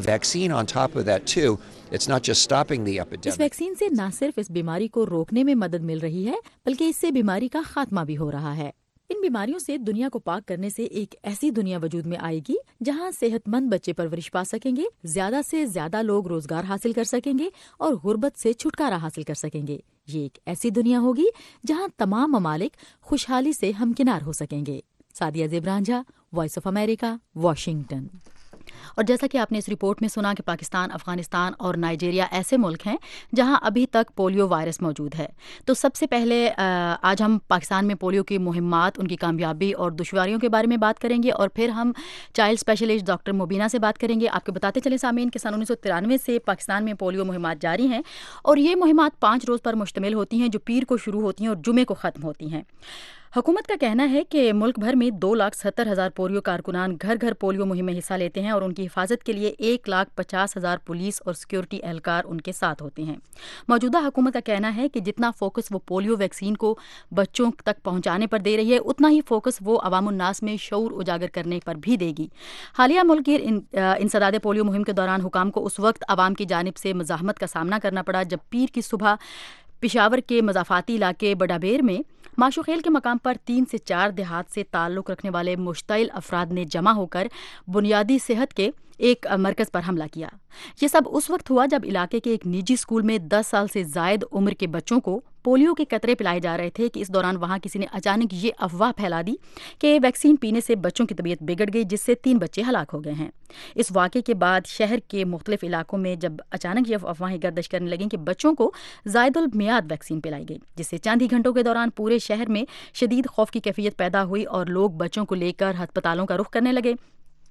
اس ویکسین سے نہ صرف اس بیماری کو روکنے میں مدد مل رہی ہے بلکہ اس سے بیماری کا خاتمہ بھی ہو رہا ہے۔ ان بیماریوں سے دنیا کو پاک کرنے سے ایک ایسی دنیا وجود میں آئے گی جہاں صحت مند بچے پرورش پا سکیں گے، زیادہ سے زیادہ لوگ روزگار حاصل کر سکیں گے اور غربت سے چھٹکارا حاصل کر سکیں گے۔ یہ ایک ایسی دنیا ہوگی جہاں تمام ممالک خوشحالی سے ہمکنار ہو سکیں گے۔ Sadia Zeb Ranjha, voice of America, Washington. اور جیسا کہ آپ نے اس رپورٹ میں سنا کہ پاکستان، افغانستان اور نائجیریا ایسے ملک ہیں جہاں ابھی تک پولیو وائرس موجود ہے۔ تو سب سے پہلے آج ہم پاکستان میں پولیو کی مہمات، ان کی کامیابی اور دشواریوں کے بارے میں بات کریں گے، اور پھر ہم چائلڈ اسپیشلسٹ ڈاکٹر مبینہ سے بات کریں گے۔ آپ کو بتاتے چلے سامعین کہ سن 1993 سے پاکستان میں پولیو مہمات جاری ہیں، اور یہ مہمات 5 روز پر مشتمل ہوتی ہیں جو پیر کو شروع ہوتی ہیں اور جمعے کو ختم ہوتی ہیں۔ حکومت کا کہنا ہے کہ ملک بھر میں 2,70,000 پولیو کارکنان گھر گھر پولیو مہم میں حصہ لیتے ہیں اور ان کی حفاظت کے لیے 1,50,000 پولیس اور سیکورٹی اہلکار ان کے ساتھ ہوتے ہیں۔ موجودہ حکومت کا کہنا ہے کہ جتنا فوکس وہ پولیو ویکسین کو بچوں تک پہنچانے پر دے رہی ہے اتنا ہی فوکس وہ عوام الناس میں شعور اجاگر کرنے پر بھی دے گی۔ حالیہ ملک گیر انسداد پولیو مہم کے دوران حکام کو اس وقت عوام کی جانب سے مزاحمت کا سامنا کرنا پڑا جب پیر کی صبح پشاور کے مضافاتی علاقے بڑابیر میں ماشوخیل کے مقام پر 3 سے 4 دیہات سے تعلق رکھنے والے مشتعل افراد نے جمع ہو کر بنیادی صحت کے ایک مرکز پر حملہ کیا۔ یہ سب اس وقت ہوا جب علاقے کے ایک نجی اسکول میں 10 سال سے زائد عمر کے بچوں کو پولیو کے قطرے پلائے جا رہے تھے کہ اس دوران وہاں کسی نے اچانک یہ افواہ پھیلا دی کہ ویکسین پینے سے بچوں کی طبیعت بگڑ گئی، جس سے 3 بچے ہلاک ہو گئے ہیں۔ اس واقعے کے بعد شہر کے مختلف علاقوں میں جب اچانک یہ افواہیں گردش کرنے لگیں کہ بچوں کو زائد المیعاد ویکسین پلائی گئی، جس سے چند ہی گھنٹوں کے دوران پورے شہر میں شدید خوف کی کیفیت پیدا ہوئی اور لوگ بچوں کو لے کر ہسپتالوں کا رخ کرنے لگے۔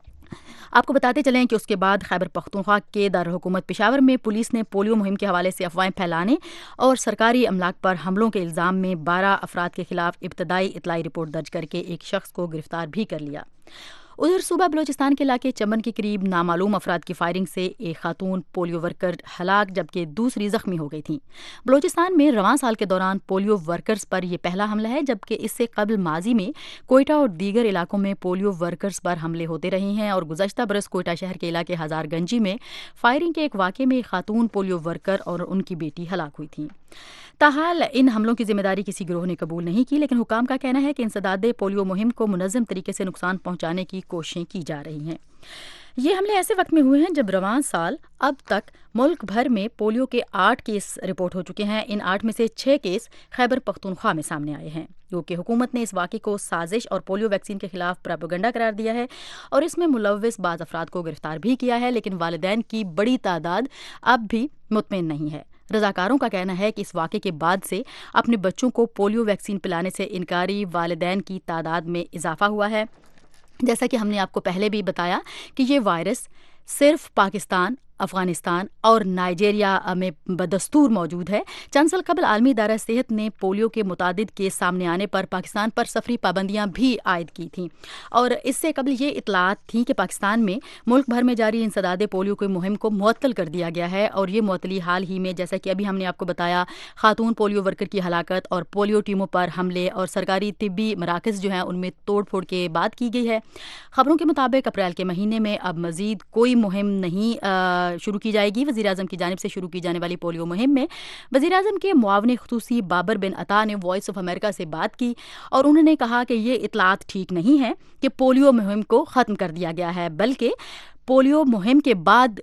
آپ کو بتاتے چلیں کہ اس کے بعد خیبر پختونخوا کے دارالحکومت پشاور میں پولیس نے پولیو مہم کے حوالے سے افواہیں پھیلانے اور سرکاری املاک پر حملوں کے الزام میں 12 افراد کے خلاف ابتدائی اطلاعی رپورٹ درج کر کے ایک شخص کو گرفتار بھی کر لیا۔ ادھر صوبہ بلوچستان کے علاقے چمن کے قریب نامعلوم افراد کی فائرنگ سے ایک خاتون پولیو ورکر ہلاک جبکہ دوسری زخمی ہو گئی تھیں۔ بلوچستان میں رواں سال کے دوران پولیو ورکرز پر یہ پہلا حملہ ہے جبکہ اس سے قبل ماضی میں کوئٹہ اور دیگر علاقوں میں پولیو ورکرز پر حملے ہوتے رہے ہیں، اور گزشتہ برس کوئٹہ شہر کے علاقے ہزار گنجی میں فائرنگ کے ایک واقعے میں ایک خاتون پولیو ورکر اور ان کی بیٹی ہلاک ہوئی تھیں۔ تاحال ان حملوں کی ذمہ داری کسی گروہ نے قبول نہیں کی، لیکن حکام کا کہنا ہے کہ انسداد پولیو مہم کو منظم طریقے سے نقصان پہنچانے کی کوششیں کی جا رہی ہیں۔ یہ حملے ایسے وقت میں ہوئے ہیں جب رواں سال اب تک ملک بھر میں پولیو کے 8 کیس رپورٹ ہو چکے ہیں۔ ان 8 میں سے 6 کیس خیبر پختونخوا میں سامنے آئے ہیں، کیونکہ حکومت نے اس واقعے کو سازش اور پولیو ویکسین کے خلاف پراپیگنڈا قرار دیا ہے اور اس میں ملوث بعض افراد کو گرفتار بھی کیا ہے، لیکن والدین کی بڑی تعداد اب بھی مطمئن نہیں ہے۔ رضاکاروں کا کہنا ہے کہ اس واقعے کے بعد سے اپنے بچوں کو پولیو ویکسین پلانے سے انکاری والدین کی تعداد میں اضافہ ہوا ہے۔ جیسا کہ ہم نے آپ کو پہلے بھی بتایا کہ یہ وائرس صرف پاکستان، افغانستان اور نائجیریا میں بدستور موجود ہے۔ چند سال قبل عالمی ادارہ صحت نے پولیو کے متعدد کیس سامنے آنے پر پاکستان پر سفری پابندیاں بھی عائد کی تھیں، اور اس سے قبل یہ اطلاعات تھیں کہ پاکستان میں ملک بھر میں جاری انسداد پولیو کی مہم کو معطل کر دیا گیا ہے، اور یہ معطلی حال ہی میں، جیسا کہ ابھی ہم نے آپ کو بتایا، خاتون پولیو ورکر کی ہلاکت اور پولیو ٹیموں پر حملے اور سرکاری طبی مراکز جو ہیں ان میں توڑ پھوڑ کے بات کی گئی ہے۔ خبروں کے مطابق اپریل کے مہینے میں اب مزید کوئی مہم نہیں شروع کی جائے گی۔ وزیر اعظم کی جانب سے شروع کی جانے والی پولیو مہم میں وزیر اعظم کے معاون خصوصی بابر بن عطا نے وائس آف امریکہ سے بات کی اور انہوں نے کہا کہ یہ اطلاعات ٹھیک نہیں ہے کہ پولیو مہم کو ختم کر دیا گیا ہے، بلکہ پولیو مہم کے بعد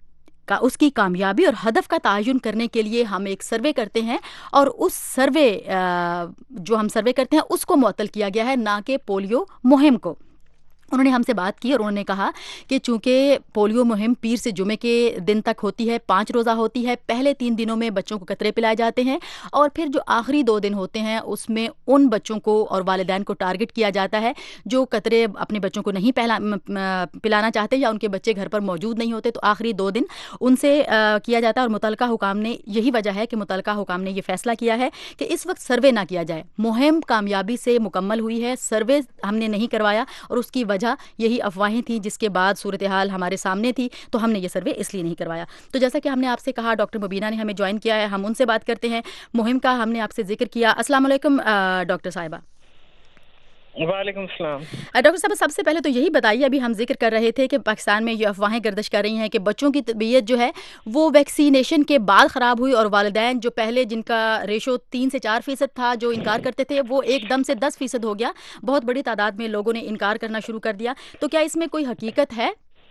اس کی کامیابی اور ہدف کا تعین کرنے کے لیے ہم ایک سروے کرتے ہیں، اور اس سروے جو ہم سروے کرتے ہیں اس کو معطل کیا گیا ہے، نہ کہ پولیو مہم کو۔ उन्होंने हमसे बात की और उन्होंने कहा कि चूंकि पोलियो मुहिम पीर से जुमे के दिन तक होती है, 5 रोज़ा होती है, पहले 3 दिनों में बच्चों को कतरे पिलाए जाते हैं और फिर जो आखिरी 2 दिन होते हैं उसमें उन बच्चों को और वालिदैन को टारगेट किया जाता है जो कतरे अपने बच्चों को नहीं पिलाना चाहते या उनके बच्चे घर पर मौजूद नहीं होते, तो आखिरी 2 दिन उनसे किया जाता है। और मुतलका हुकाम ने, यही वजह है कि मुतलका हुकाम ने ये फैसला किया है कि इस वक्त सर्वे ना किया जाए। मुहिम कामयाबी से मुकम्मल हुई है, सर्वे हमने नहीं करवाया और उसकी वजह यही अफवाहें थी जिसके बाद सूरत हाल हमारे सामने थी, तो हमने ये सर्वे इसलिए नहीं करवाया। तो जैसा कि हमने आपसे कहा, डॉक्टर मुबीना ने हमें ज्वाइन किया है, हम उनसे बात करते हैं। मुहिम का हमने आपसे जिक्र किया। अस्सलाम वालेकुम डॉक्टर साहिबा। वालेकुम सलाम। डॉक्टर साहब, सबसे पहले तो यही बताइए, अभी हम जिक्र कर रहे थे कि पाकिस्तान में ये अफवाहें गर्दिश कर रही हैं कि बच्चों की तबीयत जो है वो वैक्सीनेशन के बाद ख़राब हुई और वालिदैन जो पहले जिनका रेशो 3 से 4% था जो इनकार करते थे वो एकदम से 10% हो गया। बहुत बड़ी तादाद में लोगों ने इनकार करना शुरू कर दिया। तो क्या इसमें कोई हकीकत है?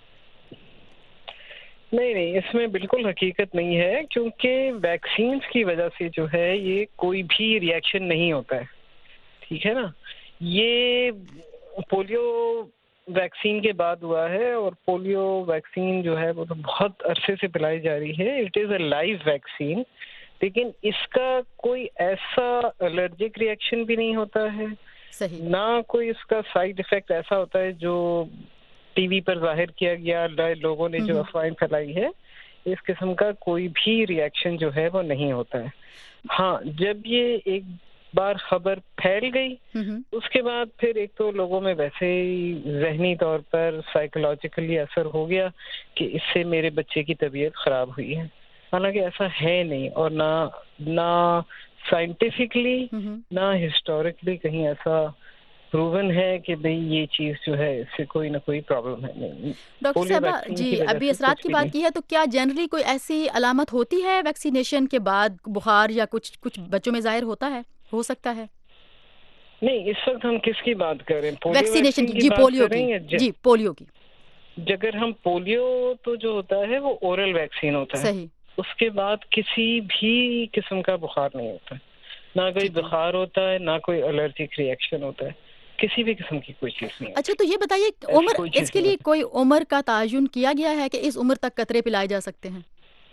नहीं, इसमें बिल्कुल हकीकत नहीं है, क्योंकि वैक्सीन की वजह से जो है ये कोई भी रिएक्शन नहीं होता है, ठीक है ना। ये पोलियो वैक्सीन के बाद हुआ है और पोलियो वैक्सीन जो है वो तो बहुत अरसे से पिलाई जा रही है। It is a live vaccine, लेकिन इसका कोई ऐसा एलर्जिक रिएक्शन भी नहीं होता है, सही, ना कोई इसका साइड इफेक्ट ऐसा होता है जो टीवी पर जाहिर किया गया, लोगों ने जो अफवाहें फैलाई है, इस किस्म का कोई भी रिएक्शन जो है वो नहीं होता है। हाँ, जब ये एक बार खबर फैल गई उसके बाद फिर एक तो लोगों में वैसे ही ज़हनी तौर पर साइकोलॉजिकली असर हो गया कि इससे मेरे बच्चे की तबीयत ख़राब हुई है, हालांकि ऐसा है नहीं। और ना साइंटिफिकली ना हिस्टोरिकली कहीं ऐसा प्रूवन है कि भाई ये चीज़ जो है इससे कोई ना कोई प्रॉब्लम है। नहीं। डॉक्टर साहबा जी, अभी असरात की बात की है, तो क्या जनरली कोई ऐसी अलामत होती है वैक्सीनेशन के बाद, बुखार या कुछ बच्चों में जाहिर होता है, हो सकता है? नहीं, इस वक्त हम किसकी बात कर रहे हैं? वैक्सीनेशन की? जी, पोलियो की। जी, पोलियो की। अगर हम पोलियो तो जो होता है वो ओरल वैक्सीन होता है, सही। उसके बाद किसी भी किस्म का बुखार नहीं होता, ना कोई बुखार होता है, ना कोई एलर्जिक रिएक्शन होता है, किसी भी किस्म की कोई चीज नहीं। अच्छा, तो ये बताइए, उम्र, इसके लिए कोई उम्र का तयन किया गया है कि इस उम्र तक कतरे पिलाए जा सकते हैं?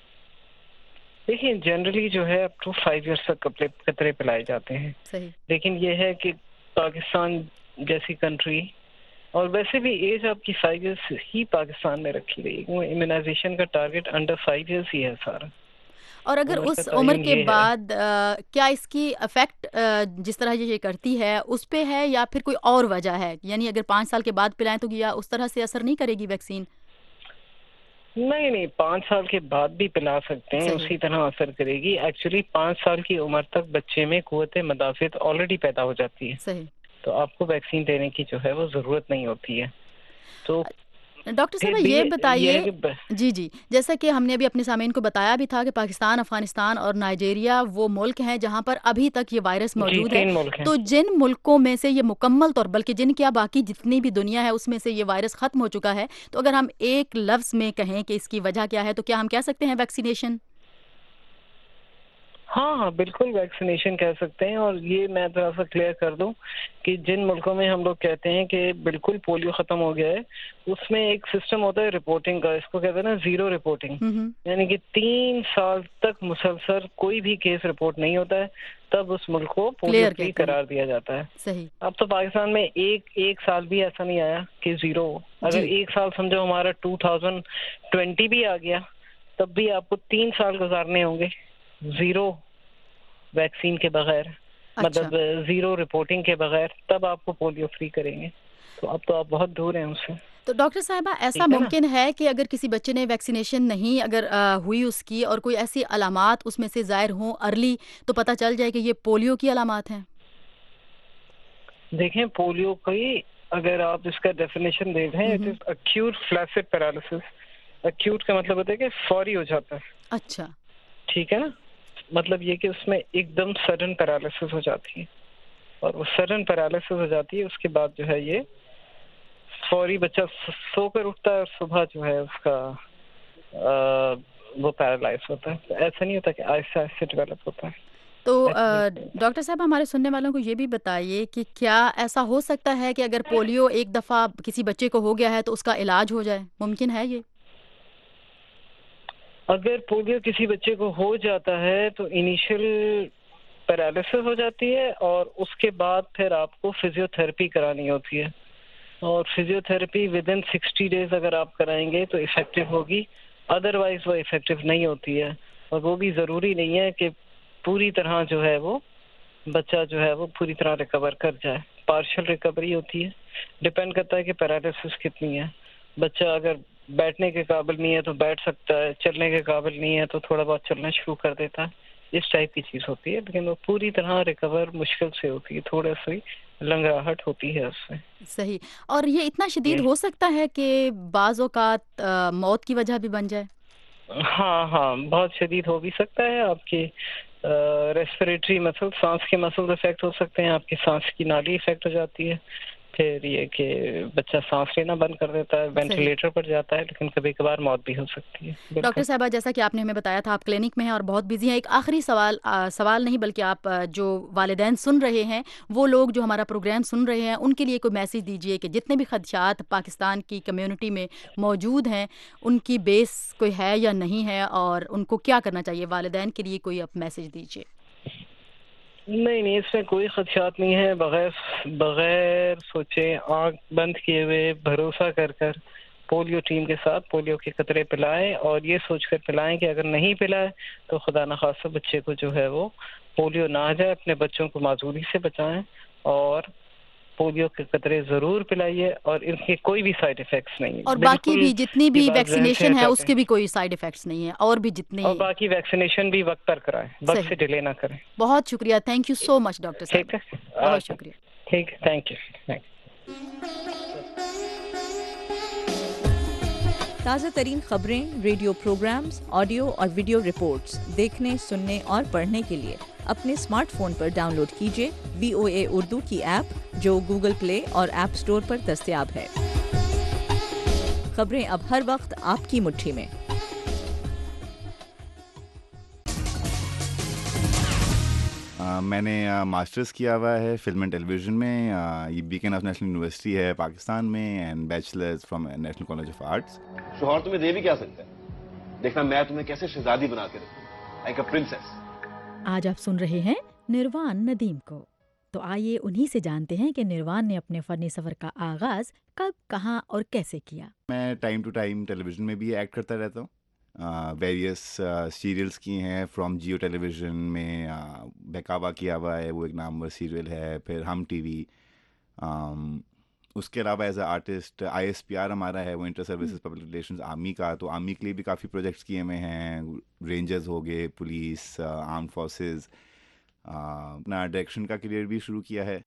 देखिए, जनरली जो है अप टू 5 इयर्स तक कतरे पिलाए जाते हैं, सही। लेकिन ये है कि पाकिस्तान जैसी कंट्री, और वैसे भी एज आपकी 5 इयर्स ही पाकिस्तान में रखी गई, वो इम्यूनाइजेशन का टारगेट अंडर 5 इयर्स ही है सारा। और अगर उस उम्र के बाद क्या इसकी इफेक्ट जिस तरह ये करती है उस पे है या फिर कोई और वजह है? यानी अगर 5 साल के बाद पिलाएं तो क्या उस तरह से असर नहीं करेगी वैक्सीन? नहीं, 5 साल के बाद भी पिला सकते हैं, उसी तरह असर करेगी। एक्चुअली 5 साल की उम्र तक बच्चे में कुव्वत मदाफियत ऑलरेडी पैदा हो जाती है, सही। तो आपको वैक्सीन देने की जो है वो जरूरत नहीं होती है। तो डॉक्टर साहब ये बताइए, जी, जैसा कि हमने अभी अपने सामीन को बताया भी था कि पाकिस्तान, अफगानिस्तान और नाइजीरिया वो मुल्क हैं जहां पर अभी तक ये वायरस मौजूद है। तो जिन मुल्कों में से ये मुकम्मल तौर, बल्कि जिन क्या बाकी जितनी भी दुनिया है उसमें से ये वायरस खत्म हो चुका है, तो अगर हम एक लफ्ज में कहें कि इसकी वजह क्या है, तो क्या हम कह सकते हैं वैक्सीनेशन? हाँ, बिल्कुल वैक्सीनेशन कह सकते हैं। और ये मैं थोड़ा सा क्लियर कर दूं कि जिन मुल्कों में हम लोग कहते हैं कि बिल्कुल पोलियो खत्म हो गया है, उसमें एक सिस्टम होता है रिपोर्टिंग का, इसको कहते हैं ना जीरो रिपोर्टिंग, यानी कि 3 साल तक मुसलसल कोई भी केस रिपोर्ट नहीं होता है, तब उस मुल्क को पोलियो फ्री करार दिया जाता है। सही। अब तो पाकिस्तान में एक साल भी ऐसा नहीं आया कि जीरो हो। अगर एक साल समझो हमारा 2020 भी आ गया, तब भी आपको 3 साल गुजारने होंगे जीरो वैक्सीन के बगैर, मतलब जीरो रिपोर्टिंग के बगैर, तब आपको पोलियो फ्री करेंगे। तो अब तो आप बहुत दूर हैं उससे। तो डॉक्टर साहिबा, ऐसा मुमकिन है कि अगर किसी बच्चे ने वैक्सीनेशन नहीं अगर हुई उसकी और कोई ऐसी अलामात उसमें से जाहिर हों अर्ली, तो पता चल जाए कि ये पोलियो की अलामात हैं? देखें, पोलियो की अगर आप इसका डेफिनेशन देखें, it is acute flaccid paralysis. Acute का मतलब होता है कि फौरी हो जाता है। अच्छा, ठीक है ना, मतलब ये कि उसमें एकदम सडन पैरालिसिस हो जाती है, और वो सडन पैरालिसिस हो जाती है, उसके बाद जो है ये फौरी बच्चा सोकर उठता है और सुबह जो है उसका वो पैरालाइज होता है। तो ऐसा नहीं होता कि आहिस्ते आहिस्ते डेवलप होता है। تو ڈاکٹر صاحب ہمارے سننے والوں کو یہ بھی بتائیے کہ کیا ایسا ہو سکتا ہے کہ اگر پولیو ایک دفعہ کسی بچے کو ہو گیا ہے تو اس کا علاج ہو جائے؟ ممکن ہے یہ؟ اگر پولیو کسی بچے کو ہو جاتا ہے تو انیشیل پیرالسس ہو جاتی ہے اور اس کے بعد پھر آپ کو فزیو تھراپی کرانی ہوتی ہے، اور physiotherapy within 60 days اگر آپ کرائیں گے تو افیکٹو ہوگی، ادروائز وہ افیکٹو نہیں ہوتی ہے، اور وہ بھی ضروری نہیں ہے کہ پوری طرح جو ہے وہ بچہ جو ہے وہ پوری طرح ریکور کر جائے، پارشل ریکوری ہوتی ہے، ڈپینڈ کرتا ہے کہ پیرالسس کتنی ہے۔ بچہ اگر بیٹھنے کے قابل نہیں ہے تو بیٹھ سکتا ہے، چلنے کے قابل نہیں ہے تو تھوڑا بہت چلنا شروع کر دیتا ہے، اس ٹائپ کی چیز ہوتی ہے، لیکن وہ پوری طرح ریکور مشکل سے ہوتی ہے، تھوڑا سی لنگڑاہٹ ہوتی ہے اس سے۔ صحیح۔ اور یہ اتنا شدید ہو سکتا ہے کہ بعض اوقات موت کی وجہ بھی بن جائے؟ ہاں بہت شدید ہو بھی سکتا ہے، آپ کی ریسپریٹری مسل، سانس کے مسل افیکٹ ہو سکتے ہیں، آپ کی سانس کی نالی افیکٹ ہو جاتی ہے، پھر یہ کہ بچہ سانس لینا بند کر دیتا ہے، وینٹیلیٹر پر جاتا ہے، لیکن کبھی کبھار موت بھی ہو سکتی ہے۔ ڈاکٹر صاحبہ جیسا کہ آپ نے ہمیں بتایا تھا آپ کلینک میں ہیں اور بہت بزی ہیں، ایک آخری سوال نہیں بلکہ آپ جو والدین سن رہے ہیں، وہ لوگ جو ہمارا پروگرام سن رہے ہیں، ان کے لیے کوئی میسیج دیجیے کہ جتنے بھی خدشات پاکستان کی کمیونٹی میں موجود ہیں ان کی بیس کوئی ہے یا نہیں ہے، اور ان کو کیا کرنا چاہیے، والدین کے لیے کوئی آپ میسیج دیجیے۔ نہیں اس میں کوئی خدشات نہیں ہے، بغیر سوچے آنکھ بند کیے ہوئے بھروسہ کر پولیو ٹیم کے ساتھ پولیو کے قطرے پلائیں، اور یہ سوچ کر پلائیں کہ اگر نہیں پلائے تو خدا نخواستہ بچے کو جو ہے وہ پولیو نہ آ جائے، اپنے بچوں کو معذوری سے بچائیں اور پولیو کے قطرے ضرور پلائیے، اور ان کے کوئی بھی سائیڈ افیکٹس نہیں ہیں، اور باقی بھی جتنی بھی ویکسینیشن ہے اس کے بھی کوئی سائیڈ افیکٹس نہیں ہیں، اور بھی جتنی، اور باقی ویکسینیشن بھی وقت پر کرائیں، وقت سے ڈیلے نہ کریں۔ بہت شکریہ، thank you so much doctor صاحب، ٹھیک ہے، بہت شکریہ۔ ٹھیک ہے، تھینک یو۔ تازہ ترین خبریں، ریڈیو پروگرامز، آڈیو اور ویڈیو رپورٹس دیکھنے، سننے اور پڑھنے کے لیے اپنے اسمارٹ فون پر ڈاؤن لوڈ کیجیے VOA اردو کی ایپ جو گوگل پلے اور ایپ اسٹور پر دستیاب ہے۔ خبریں اب ہر وقت آپ کی مٹھی میں۔ میں نے ماسٹرز کیا ہوا ہے فلم اینڈ ٹیلی ویژن میں، یہ بیکن آف نیشنل یونیورسٹی ہے پاکستان میں، and bachelors from national college of arts. شوہر تمہیں دے بھی کیا سکتا ہے، دیکھنا میں تمہیں کیسے شہزادی بنا کے رکھوں، لائک اے پرنسس۔ آج آپ سن رہے ہیں نروان ندیم کو، تو آئیے انہی سے جانتے ہیں کہ نروان نے اپنے فنی سفر کا آغاز کب، کہاں اور کیسے کیا۔ میں time to time television میں بھی ایکٹ کرتا رہتا ہوں، ویریس سیریلز کی ہیں، فرام جیو ٹیلی ویژن میں بہکاوا کیا ہوا ہے، وہ ایک نامور سیریل ہے، پھر ہم ٹی وی، اس کے علاوہ ایز اے آرٹسٹ ISPR ہمارا ہے، وہ inter services public relations army کا، تو آرمی کے لیے بھی کافی پروجیکٹس کیے ہوئے ہیں، رینجرز ہو گئے، پولیس، آرمڈ فورسز، اپنا ڈائریکشن کا کیریئر بھی شروع کیا ہے۔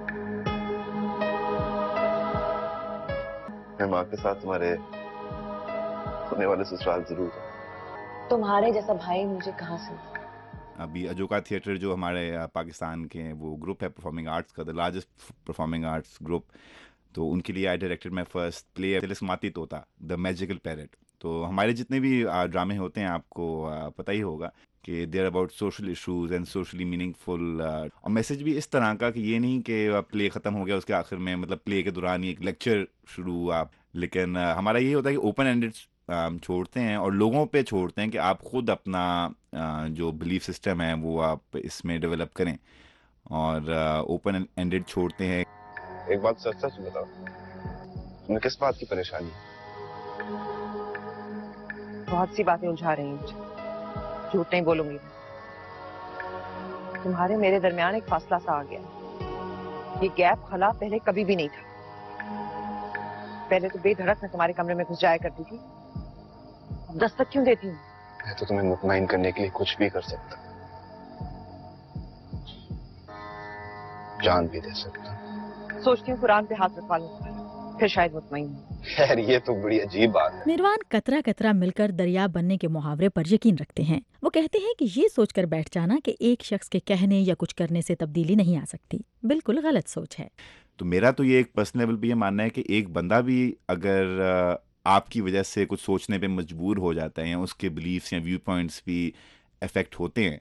میں ماں کے ساتھ تمہارے ہونے والے سسرال ضرور ہے۔ تمہارے جیسا بھائی مجھے کہاں سے؟ ابھی اجوکا تھیٹر جو ہمارے پاکستان کے ہیں، وہ گروپ ہے پرفارمنگ آرٹس کا، the largest performing arts group, تو ان کے لیے آئی ڈائریکٹڈ مائی فرسٹ پلے تلسماتی طوطا، دا میجیکل پیرٹ۔ تو ہمارے جتنے بھی ڈرامے ہوتے ہیں آپ کو پتہ ہی ہوگا کہ there about social issues and socially meaningful, اور میسج بھی اس طرح کا کہ یہ نہیں کہ پلے ختم ہو گیا اس کے آخر میں، مطلب پلے کے دوران ہی ایک لیکچر شروع ہوا، لیکن ہمارا یہ ہوتا ہے کہ اوپن اینڈڈ چھوڑتے ہیں اور لوگوں پہ چھوڑتے ہیں کہ آپ خود اپنا جو بلیف سسٹم ہے وہ آپ اس میں ڈیولپ کریں، اور اوپن اینڈڈ چھوڑتے ہیں۔ ایک بات سچ سچ بتاؤ، تمہیں کس بات کی پریشانی؟ بہت سی باتیں الجھا رہی ہیں مجھے، جھوٹ نہیں بولوں گی، تمہارے میرے درمیان ایک فاصلہ سا آ گیا، یہ گیپ خلا پہلے کبھی بھی نہیں تھا، پہلے تو بے دھڑک میں تمہارے کمرے میں گھس جایا کرتی تھی، اب دستک کیوں دیتی ہوں؟ میں تو تمہیں مطمئن کرنے کے لیے کچھ بھی کر سکتا، جان بھی دے سکتا۔ سوچتی ہوں قرآن پہ ہاتھ رکھوا لوں پھر شاید مطمئن ہوں۔ خیر یہ تو بڑی عجیب بات ہے۔ نروان قطرہ قطرہ مل کر دریا بننے کے محاورے پر یقین رکھتے ہیں۔ وہ کہتے ہیں کہ یہ سوچ کر بیٹھ جانا کہ ایک شخص کے کہنے یا کچھ کرنے سے تبدیلی نہیں آ سکتی، بالکل غلط سوچ ہے۔ تو میرا تو یہ ایک پرسنل لیول پہ یہ ماننا ہے کہ ایک بندہ بھی اگر آپ کی وجہ سے کچھ سوچنے پہ مجبور ہو جاتا ہے یا اس کے بلیفس یا ویو پوائنٹس بھی افیکٹ ہوتے ہیں،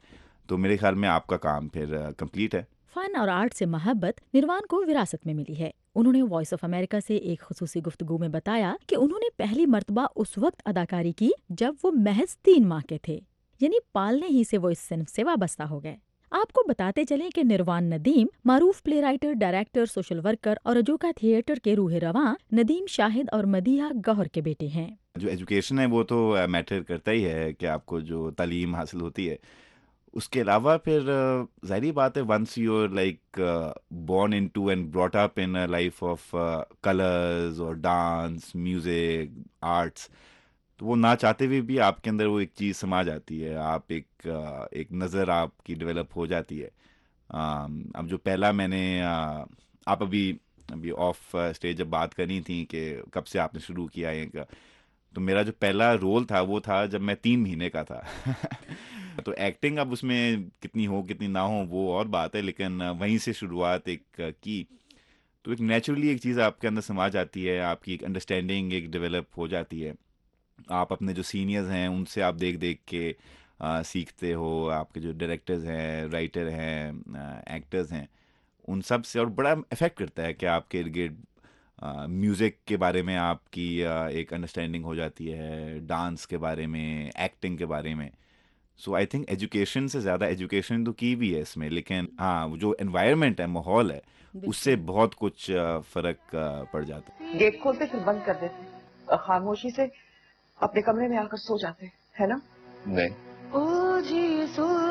تو میرے خیال میں آپ کا کام پھر کمپلیٹ ہے. فن اور آرٹ سے محبت نروان کو وراثت میں ملی ہے. انہوں نے وائس آف امریکہ سے ایک خصوصی گفتگو میں بتایا کہ انہوں نے پہلی مرتبہ اس وقت اداکاری کی جب وہ محض 3 ماہ کے تھے، یعنی پالنے ہی سے وہ اس صنف سے وابستہ ہو گئے. آپ کو بتاتے چلیں کہ نروان ندیم معروف play writer, director, social worker اور اجوکا تھیٹر کے روح رواں ندیم شاہد اور مدیحہ گوہر کے بیٹے ہیں. جو ایجوکیشن ہے وہ تو میٹر کرتا ہی ہے کہ آپ کو جو تعلیم حاصل ہوتی ہے. اس کے علاوہ پھر ظاہری بات ہے once you are like born into and brought up in life of colours اور ڈانس، میوزک، آرٹس، تو وہ نہ چاہتے ہوئے بھی آپ کے اندر وہ ایک چیز سما جاتی ہے. آپ ایک نظر آپ کی ڈیولپ ہو جاتی ہے. اب جو پہلا میں نے آپ ابھی آف اسٹیج جب بات کرنی تھی کہ کب سے آپ نے شروع کیا ہے، تو میرا جو پہلا رول تھا وہ تھا جب میں 3 مہینے کا تھا. تو ایکٹنگ اب اس میں کتنی ہو کتنی نہ ہو وہ اور بات ہے، لیکن وہیں سے شروعات ایک کی تو ایک نیچرلی ایک چیز آپ کے اندر سما جاتی ہے، آپ کی ایک انڈرسٹینڈنگ ایک ڈیولپ ہو جاتی ہے. آپ اپنے جو سینئرز ہیں ان سے آپ دیکھ کے سیکھتے ہو، آپ کے جو ڈائریکٹرز ہیں، رائٹر ہیں، ایکٹرز ہیں، ان سب سے. اور بڑا افیکٹ کرتا ہے کہ آپ کے ارد گرد میوزک کے بارے میں آپ کی ایک انڈرسٹینڈنگ ہو جاتی ہے، ڈانس کے بارے میں، ایکٹنگ کے بارے میں. سو آئی تھنک ایجوکیشن سے زیادہ ایجوکیشن تو کی بھی ہے اس میں، لیکن ہاں جو انوائرمنٹ ہے، ماحول ہے، اس سے بہت کچھ فرق پڑ جاتا ہے. گیٹ کھولتے پھر بند کر دیتے اور خاموشی سے اپنے کمرے میں آ کر سو جاتے، ہے نا؟ نہیں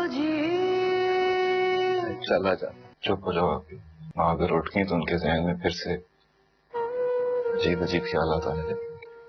چلا جا، چپ ہو جاؤ. آپ اگر اٹھ گئی تو ان کے ذہن میں پھر سے عجیب عجیب خیالات آنے لگے.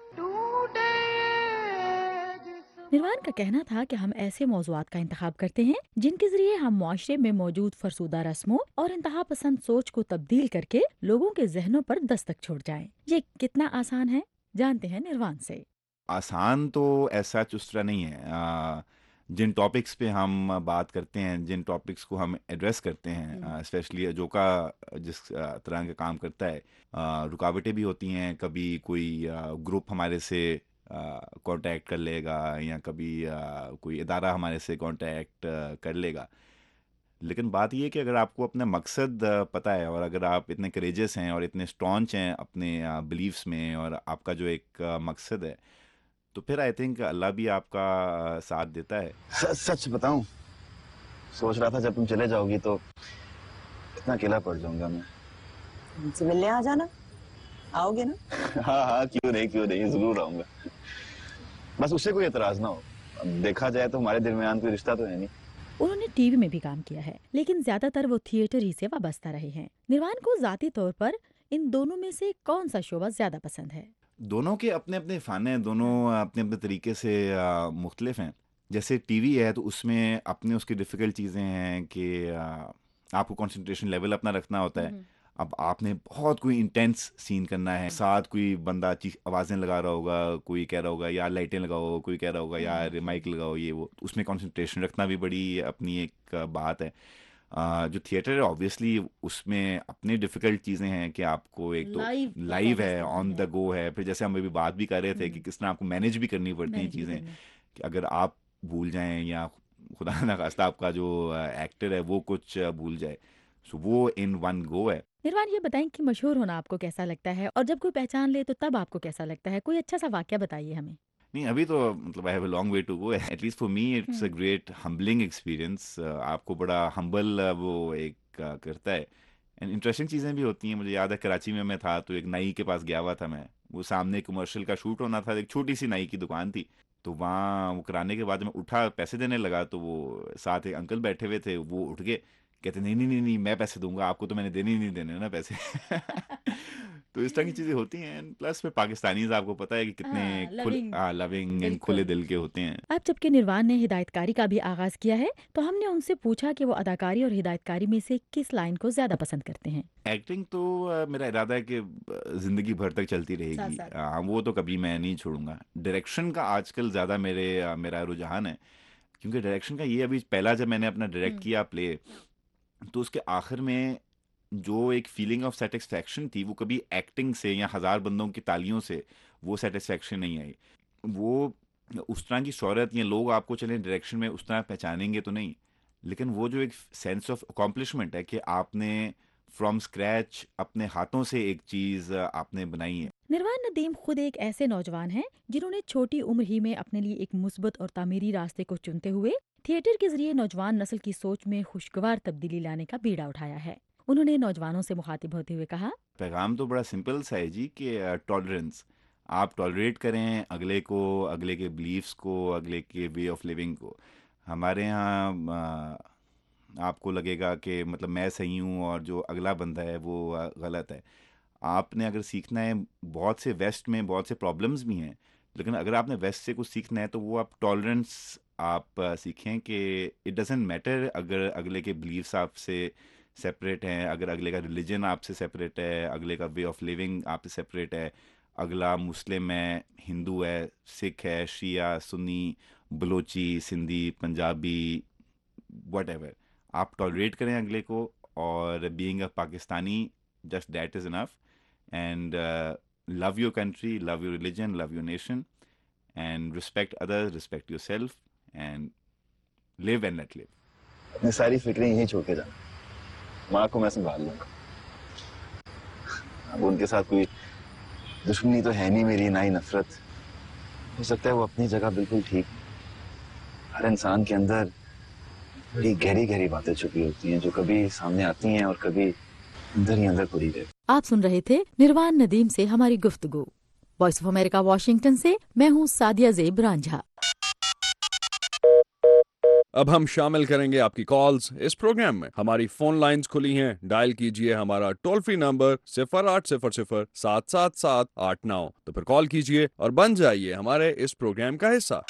نروان کا کہنا تھا کہ ہم ایسے موضوعات کا انتخاب کرتے ہیں جن کے ذریعے ہم معاشرے میں موجود فرسودہ رسموں اور انتہا پسند سوچ کو تبدیل کر کے لوگوں کے ذہنوں پر دستک چھوڑ جائیں. یہ کتنا آسان ہے جانتے ہیں نروان سے. آسان تو ایسا چسترا نہیں ہے. جن ٹاپکس پہ ہم بات کرتے ہیں، جن ٹاپکس کو ہم ایڈریس کرتے ہیں، اسپیشلی اجوکا جس طرح کا کام کرتا ہے، رکاوٹیں بھی ہوتی ہیں. کبھی کوئی گروپ ہمارے سے کانٹیکٹ کر لے گا یا کبھی کوئی ادارہ ہمارے سے کانٹیکٹ کر لے گا. لیکن بات یہ ہے کہ اگر آپ کو اپنا مقصد پتہ ہے اور اگر آپ اتنے کریجس ہیں اور اتنے اسٹرانچ ہیں اپنے بلیفس میں اور آپ کا جو ایک مقصد ہے، تو پھر آئی تھنک اللہ بھی آپ کا ساتھ دیتا ہے. سچ بتاؤں، سوچ رہا تھا جب تم چلے جاؤ گی تو اتنا اکیلا پڑ جاؤں گا میں. ان سے ملنے آ جانا، آؤ گے نا؟ ہاں کیوں نہیں ضرور آؤں گا. بس اس سے کوئی اعتراض نہ ہو. دیکھا جائے تو ہمارے درمیان کوئی رشتہ تو ہے نہیں. انہوں نے ٹی وی میں بھی کام کیا ہے، لیکن زیادہ تر وہ تھیٹر ہی سے وابستہ رہے ہیں. نروان کو ذاتی طور پر ان دونوں میں سے کون سا شعبہ زیادہ پسند ہے؟ دونوں کے اپنے اپنے فن ہیں، دونوں اپنے اپنے طریقے سے مختلف ہیں. جیسے ٹی وی ہے تو اس میں اپنے اس کی ڈیفیکلٹ چیزیں ہیں کہ آپ کو کنسنٹریشن لیول اپنا رکھنا ہوتا ہے. اب آپ نے بہت کوئی انٹینس سین کرنا ہے، ساتھ کوئی بندہ آوازیں لگا رہا ہوگا، کوئی کہہ رہا ہوگا یار لائٹیں لگاؤ، کوئی کہہ رہا ہوگا یار مائک لگاؤ، یہ وہ. اس میں کنسنٹریشن رکھنا بھی بڑی اپنی ایک بات ہے. جو تھیٹر ہے آبویسلی اس میں اپنی ڈیفیکلٹ چیزیں ہیں کہ آپ کو ایک تو لائیو ہے، آن دا گو ہے. پھر جیسے ہم ابھی بات بھی کر رہے تھے کہ کس طرح آپ کو مینیج بھی کرنی پڑتی ہیں چیزیں، کہ اگر آپ بھول جائیں یا خدا نہ خواستہ آپ کا جو ایکٹر ہے وہ کچھ بھول جائے، سو وہ ان ون گو ہے. نروان یہ بتائیں کہ مشہور ہونا آپ کو کیسا لگتا ہے، اور جب کوئی پہچان لے تو تب آپ کو کیسا لگتا ہے؟ کوئی اچھا سا واقعہ بتائیے ہمیں. نہیں ابھی تو مطلب I have a long way to go. At least for me it's a great humbling experience. آپ کو بڑا ہمبل وہ ایک کرتا ہے. اینڈ انٹرسٹنگ چیزیں بھی ہوتی ہیں. مجھے یاد ہے کراچی میں تھا تو ایک نائی کے پاس گیا ہوا تھا میں. وہ سامنے کمرشل کا شوٹ ہونا تھا، ایک چھوٹی سی نائی کی دکان تھی. تو وہاں وہ کرانے کے بعد میں اٹھا پیسے دینے لگا تو وہ ساتھ ایک انکل بیٹھے ہوئے تھے، وہ اٹھ گئے، کہتے نہیں میں پیسے دوں گا آپ کو، تو میں نے دینے نہیں دینے نا پیسے. تو اس طرح کی چیزیں ہوتی ہیں. پلس پھر پاکستانیز آپ کو پتہ ہے کہ کتنے لونگ اینڈ کھلے دل کے ہوتے ہیں. اب جبکہ نروان نے ہدایت کاری کا بھی آغاز کیا ہے تو ہم نے ان سے پوچھا کہ وہ اداکاری اور ہدایت کاری میں سے کس لائن کو زیادہ پسند کرتے ہیں. ایکٹنگ تو میرا ارادہ ہے کہ زندگی بھر تک چلتی رہے گی، وہ تو کبھی میں نہیں چھوڑوں گا. ڈائریکشن کا آج کل زیادہ میرا رجحان ہے، کیونکہ ڈائریکشن کا یہ ابھی پہلا جب میں نے اپنا ڈائریکٹ کیا پلے تو اس کے آخر میں جو ایک فیلنگ آف سیٹسفیکشن تھی وہ کبھی ایکٹنگ سے یا 1000 بندوں کی تالیوں سے وہ سیٹسفیکشن نہیں آئی. وہ اس طرح کی شہرت یا لوگ آپ کو چلیں ڈائریکشن میں اس طرح پہچانیں گے تو نہیں، لیکن وہ جو ایک سینس آف اکمپلشمنٹ ہے کہ آپ نے فرام اسکریچ اپنے ہاتھوں سے ایک چیز آپ نے بنائی ہے. نروان ندیم خود ایک ایسے نوجوان ہیں جنہوں نے چھوٹی عمر ہی میں اپنے لیے ایک مثبت اور تعمیری راستے کو چنتے ہوئے تھیٹر کے ذریعے نوجوان نسل کی سوچ میں خوشگوار تبدیلی لانے کا بیڑا اٹھایا ہے. انہوں نے نوجوانوں سے مخاطب ہوتے ہوئے کہا، پیغام تو بڑا سمپل سا ہے جی کہ ٹالرنس، آپ ٹالریٹ کریں اگلے کو، اگلے کے بلیفس کو، اگلے کے وے آف لیونگ کو. ہمارے ہاں آپ کو لگے گا کہ مطلب میں صحیح ہوں اور جو اگلا بندہ ہے وہ غلط ہے. آپ نے اگر سیکھنا ہے، بہت سے ویسٹ میں بہت سے پرابلمز بھی ہیں، لیکن اگر آپ نے ویسٹ سے کچھ سیکھنا ہے تو وہ آپ ٹالرنس آپ سیکھیں کہ اٹ ڈزنٹ میٹر اگر اگلے کے بلیفس آپ سے سپریٹ ہیں، اگر اگلے کا ریلیجن آپ سے سپریٹ ہے، اگلے کا وے آف لیونگ آپ سے سپریٹ ہے، اگلا مسلم ہے، ہندو ہے، سکھ ہے، شیعہ، سنی، بلوچی، سندھی، پنجابی، واٹ ایور. آپ ٹالریٹ کریں اگلے کو، اور being a Pakistani just that is enough. And love your country, love your religion, love your nation, and respect others, respect yourself, and live and let live. اپنی ساری فکریں یہیں چھوڑ کے جانا. ماں کو میں سنبھال لوں گا. اب ان کے ساتھ کوئی دشمنی تو ہے نہیں میری، نہ ہی نفرت. ہو سکتا ہے وہ اپنی جگہ بالکل ٹھیک. ہر انسان کے اندر بڑی گہری گہری باتیں چھپی ہوتی ہیں جو کبھی سامنے آتی ہیں اور کبھی اندر ہی اندر پڑی رہتی. آپ سن رہے تھے نروان ندیم سے ہماری گفتگو. وائس آف امریکہ واشنگٹن سے میں ہوں سعدیہ زیب رانجھا. اب ہم شامل کریں گے آپ کی کالز اس پروگرام میں. ہماری فون لائنز کھلی ہیں، ڈائل کیجئے ہمارا ٹول فری نمبر 0800-777-89. تو پھر کال کیجئے اور بن جائیے ہمارے اس پروگرام کا حصہ.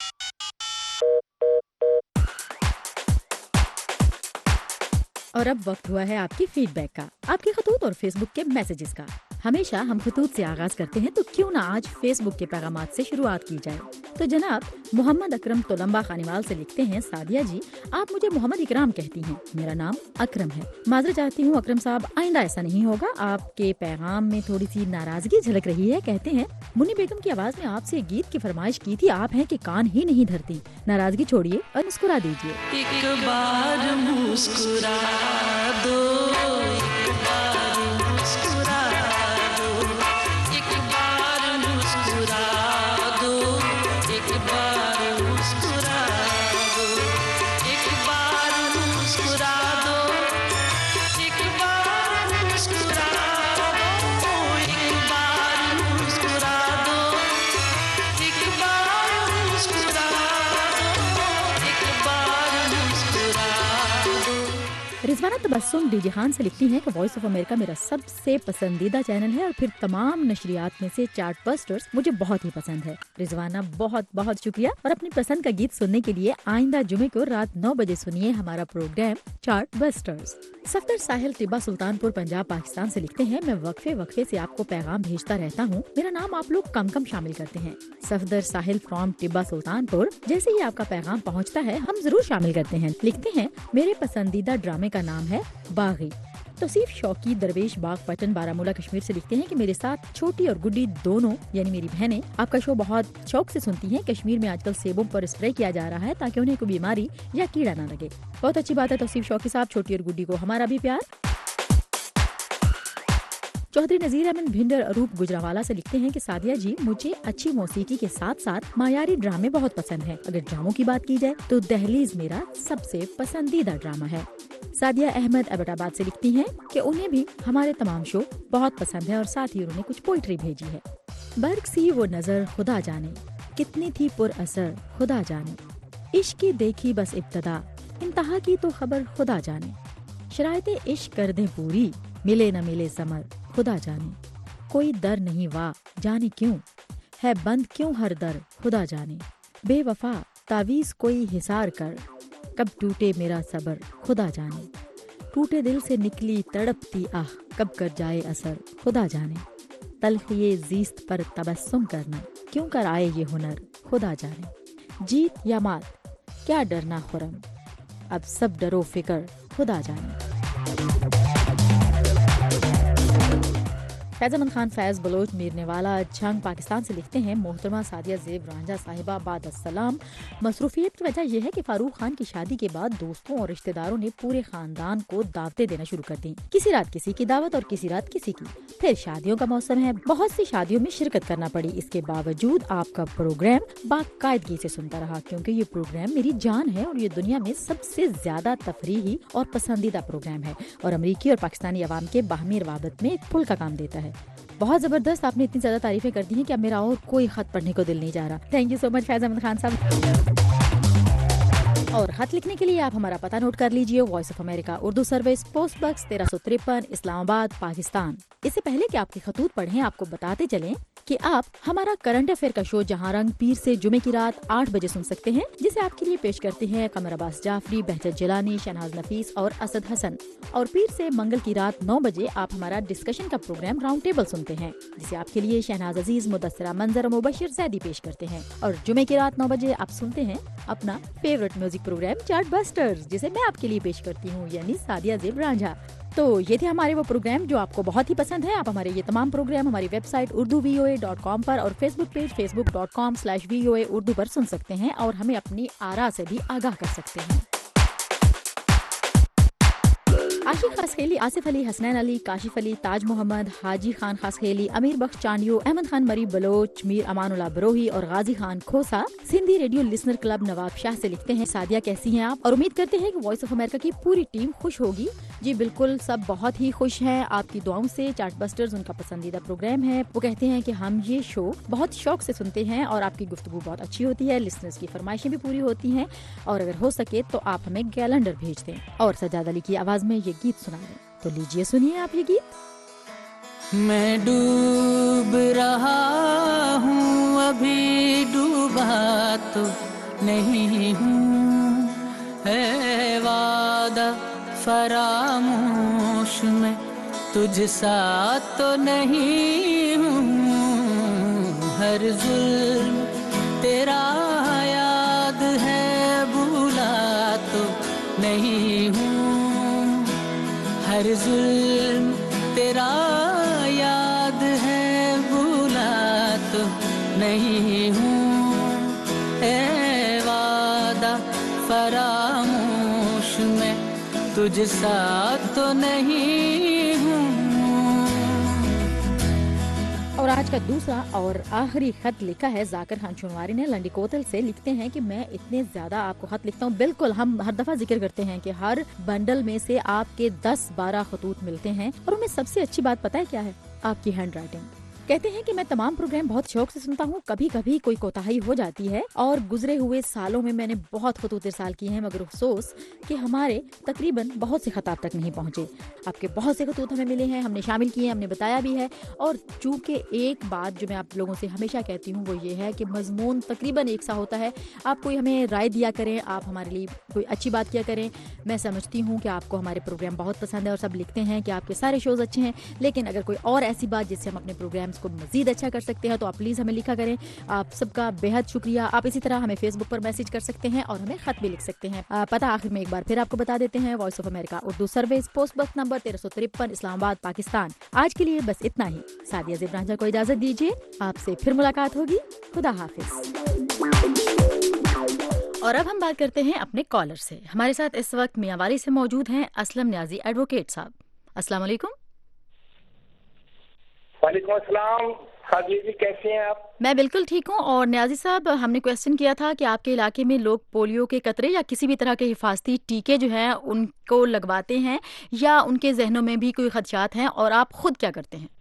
اور اب وقت ہوا ہے آپ کی فیڈ بیک کا، آپ کے خطوط اور فیس بک کے میسیجز کا. ہمیشہ ہم خطوط سے آغاز کرتے ہیں، تو کیوں نہ آج فیس بک کے پیغامات سے شروعات کی جائے. تو جناب محمد اکرم تولمبا خانیوال سے لکھتے ہیں، سعدیہ جی آپ مجھے محمد اکرام کہتی ہیں، میرا نام اکرم ہے. معذرت چاہتی ہوں اکرم صاحب، آئندہ ایسا نہیں ہوگا. آپ کے پیغام میں تھوڑی سی ناراضگی جھلک رہی ہے. کہتے ہیں منی بیگم کی آواز میں آپ سے گیت کی فرمائش کی تھی، آپ ہیں کہ کان ہی نہیں دھرتی. ناراضگی چھوڑیے اور مسکرا دیجیے. ایک بار مسکرا دو، رضوانہ تبسم ڈی جی خان سے لکھتی ہیں کہ وائس آف امریکہ میرا سب سے پسندیدہ چینل ہے، اور پھر تمام نشریات میں سے چارٹ بسٹرز مجھے بہت ہی پسند ہے. رضوانہ بہت بہت شکریہ، اور اپنی پسند کا گیت سننے کے لیے آئندہ جمعے کو رات 9 بجے سنیے ہمارا programme chart busters. Safdar Sahil Tibba Sultanpur Punjab Pakistan سے لکھتے ہیں، میں وقفے سے آپ کو پیغام بھیجتا رہتا ہوں، میرا نام آپ لوگ کم شامل کرتے ہیں. صفدر ساحل فرام ٹبا سلطان پور، جیسے ہی آپ کا پیغام پہنچتا ہے ہم ضرور شامل کرتے ہیں. لکھتے ہیں میرے پسندیدہ ڈرامے کا نام ہے باغی. توصیف شوقی درویش باغ پٹن بارہمولہ کشمیر سے لکھتے ہیں کہ میرے ساتھ چھوٹی اور گڈی دونوں یعنی میری بہنیں آپ کا شو بہت شوق سے سنتی ہیں. کشمیر میں آج کل سیبوں پر اسپرے کیا جا رہا ہے تاکہ انہیں کوئی بیماری یا کیڑا نہ لگے. بہت اچھی بات ہے توصیف شوقی صاحب، چھوٹی اور گڈی کو ہمارا بھی پیار. چودھری نذیر احمد بھنڈر اروپ گجراوالا سے لکھتے ہیں کہ سعدیہ جی مجھے اچھی موسیقی کے ساتھ ساتھ معیاری ڈرامے بہت پسند ہیں. اگر ڈراموں کی بات کی جائے تو دہلیز میرا سب سے پسندیدہ ڈرامہ ہے. سعدیہ احمد ایبٹ آباد سے لکھتی ہیں کہ انہیں بھی ہمارے تمام شو بہت پسند ہے، اور ساتھ ہی انہوں نے کچھ پوئٹری بھیجی ہے. برق سی وہ نظر خدا جانے، کتنی تھی پر اثر خدا جانے، عشق کی دیکھی بس ابتدا، انتہا کی تو خبر خدا جانے، شرائط عشق کر دیں پوری، ملے نہ ملے ثمر خدا جانے، کوئی در نہیں واہ جانے کیوں، ہے بند کیوں ہر در خدا جانے، بے وفا تعویذ کوئی حصار کر، کب ٹوٹے میرا صبر خدا جانے، ٹوٹے دل سے نکلی تڑپتی آہ، کب کر جائے اثر خدا جانے، تلخی زیست پر تبسم کرنا، کیوں کر آئے یہ ہنر خدا جانے، جیت یا مات کیا ڈرنا خرم، اب سب ڈرو فکر خدا جانے. फैज़ अहमद खान फैज़ बलोच मीरने वाला जंग पाकिस्तान से लिखते हैं, मोहतरमा सादिया ज़ेब रांझा साहिबा बाद अस्सलाम। मसरूफियत की वजह यह है कि फारूक खान की शादी के बाद दोस्तों और रिश्तेदारों ने पूरे खानदान को दावतें देना शुरू कर दी। किसी रात किसी की दावत और किसी रात किसी की। फिर शादियों का मौसम है, बहुत सी शादियों में शिरकत करना पड़ी। इसके बावजूद आपका प्रोग्राम बाकायदगी से सुनता रहा, क्योंकि ये प्रोग्राम मेरी जान है और ये दुनिया में सबसे ज्यादा तफरीही और पसंदीदा प्रोग्राम है और अमरीकी और पाकिस्तानी अवाम के बाहमी रवाबत में एक पुल का काम देता है। बहुत जबरदस्त, आपने इतनी ज्यादा तारीफें कर दी हैं कि अब मेरा और कोई खत पढ़ने को दिल नहीं जा रहा। Thank you so much Faiz Ahmad Khan साहब। और खत लिखने के लिए आप हमारा पता नोट कर लीजिए, voice of America Urdu service, post box 1353, Islamabad, Pakistan. इससे पहले कि आपके खतूत पढ़ें, आपको बताते चलें कि आप हमारा करंट अफेयर का शो जहां रंग पीर से जुमे की रात 8 बजे सुन सकते हैं, जिसे आपके लिए पेश करते हैं कमर अब्बास जाफरी, बहजत जिलानी, शहनाज नफीस और असद हसन। और पीर से मंगल की रात 9 बजे आप हमारा डिस्कशन का प्रोग्राम राउंड टेबल सुनते हैं, जिसे आपके लिए शहनाज अजीज, मुदस्सिरा मंजर और मुबशिर जैदी पेश करते हैं। और जुमे की रात 9 बजे आप सुनते हैं अपना favourite music programme chart busters, जिसे मैं आपके लिए पेश करती हूँ, यानी सादिया ज़ेब रांझा। तो ये थे हमारे वो प्रोग्राम जो आपको बहुत ही पसंद है। आप हमारे ये तमाम प्रोग्राम हमारी वेबसाइट urduvoa.com पर और फेसबुक पेज facebook.com/VOA उर्दू पर सुन सकते हैं और हमें अपनी आरा से भी आगाह कर सकते हैं। आशिक खासखेली, आसिफ अली, हसनैन अली, काशिफ अली, ताज मोहम्मद, हाजी खान खासखेली, अमीर बख्श चांडियो, अहमद खान मरी बलोच, मीर अमानुल्लाह बरोही और Ghazi Khan Khosa Sindhi radio listener club Nawab Shah से लिखते हैं, सादिया कैसी हैं आप, और उम्मीद करते हैं कि वॉइस ऑफ अमेरिका की पूरी टीम खुश होगी। जी बिल्कुल, सब बहुत ही खुश हैं आपकी दुआओं से। चार्ट बस्टर्स उनका पसंदीदा प्रोग्राम है। वो कहते हैं कि हम ये शो बहुत शौक से सुनते हैं और आपकी गुफ्तगू बहुत अच्छी होती है, लिसनर्स की फरमाइशें भी पूरी होती हैं, और अगर हो सके तो आप हमें कैलेंडर भेज दें और सजाद अली की आवाज में ये गीत सुना दें। तो लीजिए सुनिए आप ये गीत। मैं डूब रहा हूँ, अभी डूबा तो नहीं हूँ, है वादा फरामोश में तुझ सा तो नहीं हूँ, हर जुल्म तेरा याद है, भूला तो नहीं हूँ, हर जुल्म तेरा याद है, भूला तो नहीं हूँ, ए वादा फरामोश में तुझ सा तो नहीं हूँ। और आज का दूसरा और आखिरी खत लिखा है जाकिर खान चुनवारी ने लंडी कोतल से। लिखते हैं कि मैं इतने ज्यादा आपको खत लिखता हूँ, बिल्कुल हम हर दफा जिक्र करते हैं कि हर बंडल में से आपके 10-12 खतूत मिलते हैं, और उनमें सबसे अच्छी बात पता है क्या है? आपकी हैंड राइटिंग। कहते हैं कि मैं तमाम प्रोग्राम बहुत शौक से सुनता हूँ, कभी कभी कोई कोताही हो जाती है और गुजरे हुए सालों में मैंने बहुत खतूत इरसाल किए हैं, मगर अफसोस कि हमारे तकरीबन बहुत से खत आप तक नहीं पहुँचे। आपके बहुत से खतूत हमें मिले हैं, हमने शामिल किए हैं, हमने बताया भी है। और चूँकि एक बात जो मैं आप लोगों से हमेशा कहती हूँ वो ये है कि मजमून तकरीबन एक सा होता है। आप कोई हमें राय दिया करें, आप हमारे लिए कोई अच्छी बात किया करें। मैं समझती हूँ कि आपको हमारे प्रोग्राम बहुत पसंद है और सब लिखते हैं कि आपके सारे शोज अच्छे हैं, लेकिन अगर कोई और ऐसी बात जिससे हम अपने प्रोग्राम को मजीद अच्छा कर सकते हैं तो आप प्लीज हमें लिखा करें। आप सबका बेहद शुक्रिया। आप इसी तरह हमें फेसबुक पर मैसेज कर सकते हैं और हमें खत भी लिख सकते हैं। पता आखिर में एक बार फिर आपको बता देते हैं, voice of America Urdu service, post box number 1353, Islamabad, Pakistan. आज के लिए बस इतना ही। सादिया ज़ेब रांझा को इजाजत दीजिए, आपसे फिर मुलाकात होगी। खुदा हाफिज। और अब हम बात करते हैं अपने कॉलर से। हमारे साथ इस वक्त मियांवाली से मौजूद हैं असलम न्याजी एडवोकेट साहब। अस्सलाम वालेकुम। वालेकुम अस्सलाम। सादिया जी कैसे हैं आप? मैं बिल्कुल ठीक हूँ। और न्याजी साहब, हमने क्वेश्चन किया था कि आपके इलाके में लोग पोलियो के कतरे या किसी भी तरह के हिफाजती टीके जो हैं उनको लगवाते हैं या उनके जहनों में भी कोई खदशात हैं, और आप खुद क्या करते हैं?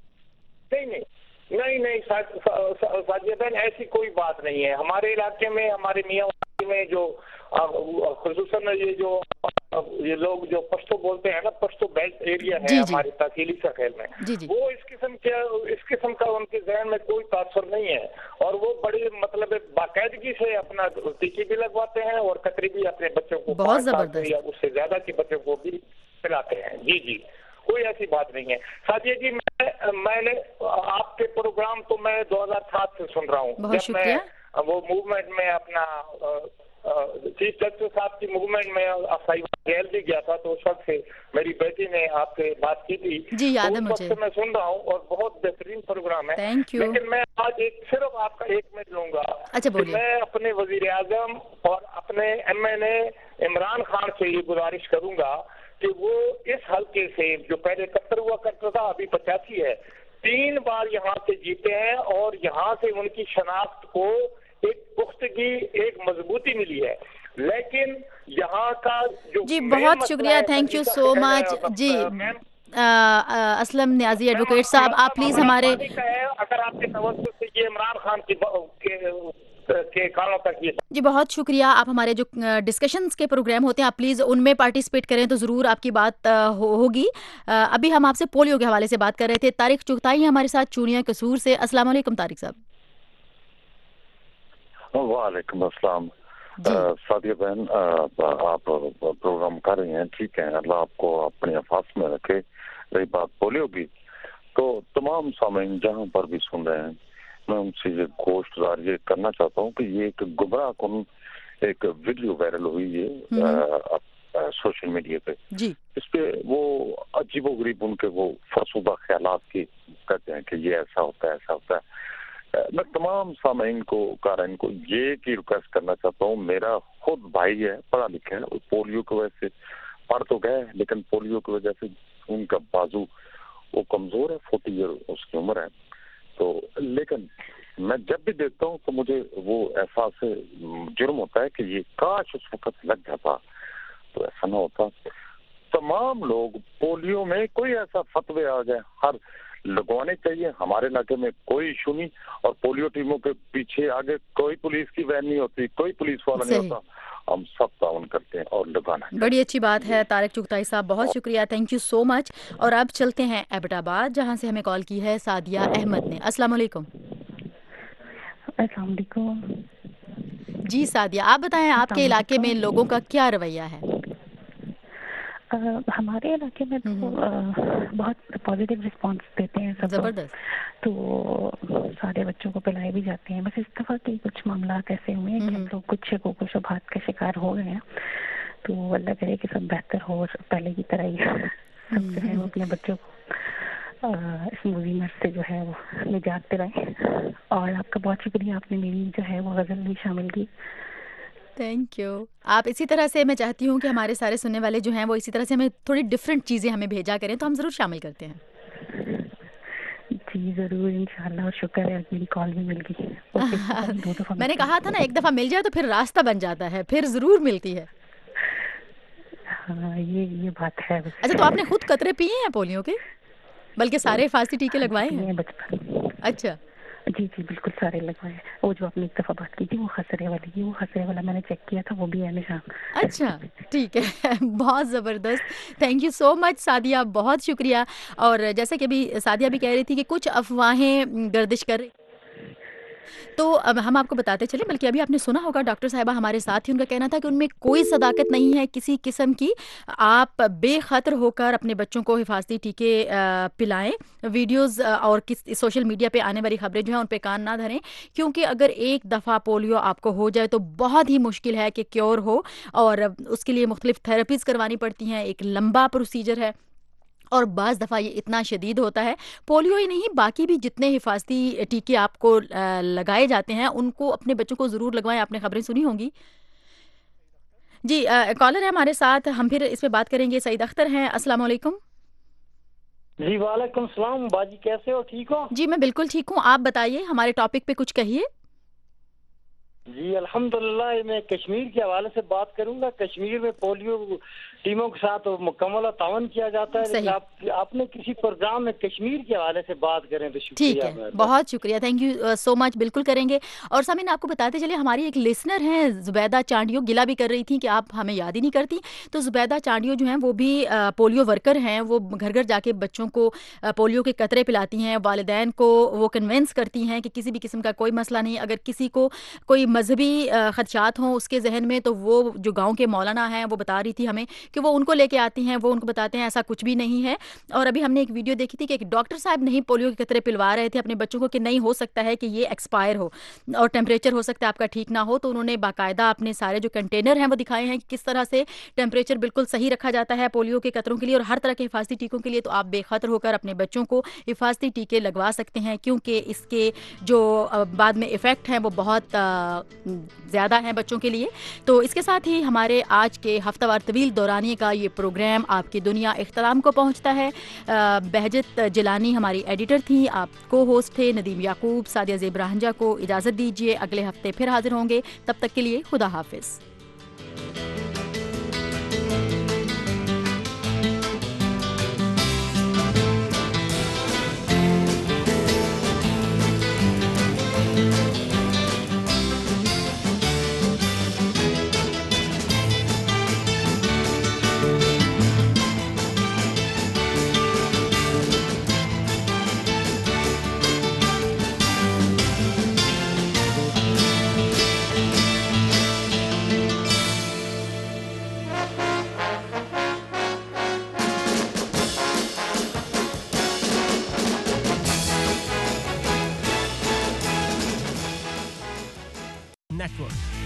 नहीं सादिया बहन, ऐसी कोई बात नहीं है। हमारे इलाके में, हमारे मियांवाली में जो खुसूसन ये लोग जो पश्तो बोलते हैं ना, पश्तो बेल्ट एरिया है हमारे तहसीली सर्कल में, वो इस किस्म का उनके जहन में कोई तासुर नहीं है, और वो बड़ी मतलब बाकायदगी से अपना टीके भी लगवाते हैं और कतरी भी अपने बच्चों को बहुत जबरदस्त या उससे ज्यादा के बच्चों को भी पिलाते हैं। जी जी, कोई ऐसी बात नहीं है। सादिया जी, मैंने आपके प्रोग्राम तो मैं 2007 से सुन रहा हूँ, जब मैं वो मूवमेंट में अपना चीफ जस्टिस साहब की मूवमेंट में साहिब जेल भी गया था, तो उस वक्त से मेरी बेटी ने आपसे बात की थी जी, याद है तो उस मुझे। वक्त से मैं सुन रहा हूँ और बहुत बेहतरीन प्रोग्राम है। Thank you. लेकिन मैं आज सिर्फ आपका 1 मिनट लूंगा। अच्छा, कि बोलिए। मैं अपने वजीर आजम और अपने MNA इमरान खान से ये गुजारिश करूंगा कि वो इस हल्के से, जो पहले 71 हुआ करता था, अभी 85 है, 3 बार यहाँ से जीते हैं और यहाँ से उनकी शनाख्त को एक पुख्तगी, एक मजबूती मिली है। लेकिन यहाँ का जो जी बहुत शुक्रिया, थैंक यू सो मच जी। असलम न्याजी एडवोकेट साहब, आप प्लीज हमारे अगर आपके तवज्जो से ये इमरान खान के कानों तक ये जी बहुत शुक्रिया। आप हमारे जो डिस्कशंस के प्रोग्राम होते हैं आप प्लीज़ उनमें पार्टिसिपेट करें तो ज़रूर आपकी बात होगी। अभी हम आपसे पोलियो के हवाले से बात कर रहे थे। तारिक चुगताई हमारे साथ चूनिया कसूर से। अस्सलाम वालेकुम तारिक साहब। वालेकुम अस्सलाम। सादिया बहन, आप प्रोग्राम कर रही हैं, ठीक है, अल्लाह आपको अपनी हिफाजत में रखे। रही बात पोलियो की, तो तमाम सामीन जहाँ पर भी सुन रहे हैं, मैं उनसे ये गोश्तदार ये करना चाहता हूँ कि ये एक गुमराह कुन एक वीडियो वायरल हुई है सोशल मीडिया पे जी। इस पे वो अजीबोगरीब उनके वो फरसुदा ख्यालात की कहते हैं कि ये ऐसा होता है, ऐसा होता है। मैं तमाम सामीन को, कारन को ये की रिक्वेस्ट करना चाहता हूँ, मेरा खुद भाई है, पढ़ा लिखा है, पोलियो की वजह से पढ़ तो गए लेकिन पोलियो की वजह से उनका बाजू वो कमजोर है, 40 ईयर उसकी उम्र है। तो लेकिन मैं जब भी देखता हूँ तो मुझे वो एहसास जुर्म होता है कि ये काश उस वक्त लग जाता तो ऐसा ना होता। तमाम लोग पोलियो में कोई ऐसा फतवे आ जाए, हर लगवाने चाहिए। हमारे इलाके में कोई इशू नहीं और पोलियो टीमों के पीछे आगे कोई पुलिस की वैन नहीं होती, कोई पुलिस वाला नहीं होता, हम सब ताउन करते हैं और लगाना। बड़ी अच्छी बात है तारिक चुगताई साहब, बहुत शुक्रिया, थैंक यू सो मच। और अब चलते हैं एबटाबाद जहां से हमें कॉल की है सादिया अहमद ने। अस्सलाम वालेकुम। अस्सलाम वालेकुम जी सादिया, आप बताएं आपके इलाके में लोगों का क्या रवैया है? हमारे इलाके में तो बहुत पॉजिटिव रिस्पांस देते हैं सब। जबरदस्त। तो सारे बच्चों को पिलाए भी जाते हैं। बस इस दफा के कुछ मामला ऐसे हुए हैं कि हम लोग कुछ कुपोषण का शिकार हो गए हैं। तो अल्लाह करे कि सब बेहतर हो, पहले की तरह ही सब जो है वो अपने बच्चों को इस मुसीबत से जो है वो निजात दिलाएं। और आपका बहुत शुक्रिया, आपने मेरी जो है वो गज़ल भी शामिल की। Thank you. आप इसी तरह से, मैं चाहती हूँ कि हमारे सारे सुनने वाले जो हैं वो इसी तरह से हमें थोड़ी डिफरेंट चीज़ें हमें भेजा करें तो हम ज़रूर शामिल करते हैं। जी ज़रूर, इंशाल्लाह। और शुक्र है मेरी कॉल भी मिल गई। मैंने कहा था ना, एक दफ़ा मिल जाए तो फिर रास्ता बन जाता है, फिर ज़रूर मिलती है। हाँ, ये बात है। अच्छा, तो आपने खुद कतरे पिए हैं पोलियो के, बल्कि सारे हिफाजती टीके लगवाए हैं? बचपन। अच्छा जी जी बिल्कुल सारे लगवाए। वो जो आपने एक दफ़ा बात की थी वो खसरे वाली की, वो खसरे वाला मैंने चेक किया था, वो भी है निशान। अच्छा ठीक है, बहुत ज़बरदस्त, thank you so much Sadia, बहुत शुक्रिया। और जैसा कि अभी सादिया भी कह रही थी कि कुछ अफवाहें गर्दिश कर रही, तो अब हम आपको बताते चले, बल्कि अभी आपने सुना होगा डॉक्टर साहिबा हमारे साथ ही, उनका कहना था कि उनमें कोई सदाकत नहीं है किसी किस्म की। आप बेखतर होकर अपने बच्चों को हिफाजती टीके पिलाएं। वीडियोस और सोशल मीडिया पे आने वाली खबरें जो हैं उन पे कान ना धरें, क्योंकि अगर एक दफ़ा पोलियो आपको हो जाए तो बहुत ही मुश्किल है कि क्योर हो, और उसके लिए मुख्तलिफ थेरेपीज़ करवानी पड़ती हैं, एक लंबा प्रोसीजर है और बाज़ दफ़ा ये इतना शदीद होता है। पोलियो ही नहीं, बाकी भी जितने हिफाजती टीके आपको लगाए जाते हैं उनको अपने बच्चों को ज़रूर लगवाएं। आपने खबरें सुनी होंगी। जी कॉलर है हमारे साथ, हम फिर इस पे बात करेंगे। सईद अख्तर हैं, अस्सलाम वालेकुम। जी वालेकुम सलाम। बाजी कैसे हो, ठीक हो? जी मैं बिल्कुल ठीक हूँ, आप बताइए हमारे टॉपिक पे कुछ कहिए। जी अल्हम्दुलिल्लाह, मैं कश्मीर के हवाले से बात करूंगा। कश्मीर में पोलियो टीमों के साथ मुकम्मल तावन किया जाता है, लेकिन आपने किसी प्रोग्राम में कश्मीर के हवाले से बात करें तो ठीक है, बहुत शुक्रिया, थैंक यू सो मच, बिल्कुल करेंगे। और सामीन आपको बताते चलिए, हमारी एक लिसनर हैं जुबैदा चांडियो, गिला भी कर रही थी कि आप हमें याद ही नहीं करती। तो जुबैदा चांडियो जो हैं वो भी पोलियो वर्कर हैं, वो घर घर जाके बच्चों को पोलियो के कतरे पिलाती हैं, वालिदैन को वो कन्विंस करती हैं कि किसी भी किस्म का कोई मसला नहीं, अगर किसी को कोई مذہبی خدشات ہوں اس کے ذہن میں، تو وہ جو گاؤں کے مولانا ہیں وہ بتا رہی تھی ہمیں کہ وہ ان کو لے کے آتی ہیں، وہ ان کو بتاتے ہیں ایسا کچھ بھی نہیں ہے. اور ابھی ہم نے ایک ویڈیو دیکھی تھی کہ ایک ڈاکٹر صاحب نہیں پولیو کے قطرے پلوا رہے تھے اپنے بچوں کو کہ نہیں ہو سکتا ہے کہ یہ ایکسپائر ہو اور ٹیمپریچر ہو سکتا ہے آپ کا ٹھیک نہ ہو. تو انہوں نے باقاعدہ اپنے سارے جو کنٹینر ہیں وہ دکھائے ہیں کہ کس طرح سے ٹیمپریچر بالکل صحیح رکھا جاتا ہے پولیو کے قطروں کے لیے اور ہر طرح کے حفاظتی ٹیکوں کے لیے. تو آپ بے خطر ہو کر اپنے بچوں کو حفاظتی ٹیکے لگوا سکتے ہیں کیونکہ اس کے جو بعد میں ایفیکٹ ہیں وہ بہت زیادہ ہیں بچوں کے لیے. تو اس کے ساتھ ہی ہمارے آج کے ہفتہ وار طویل دورانیے کا یہ پروگرام آپ کی دنیا اختتام کو پہنچتا ہے. بہجت جیلانی ہماری ایڈیٹر تھیں، آپ کو ہوسٹ تھے ندیم یعقوب. سعدیہ زیب رانجھا کو اجازت دیجیے، اگلے ہفتے پھر حاضر ہوں گے. تب تک کے لیے خدا حافظ.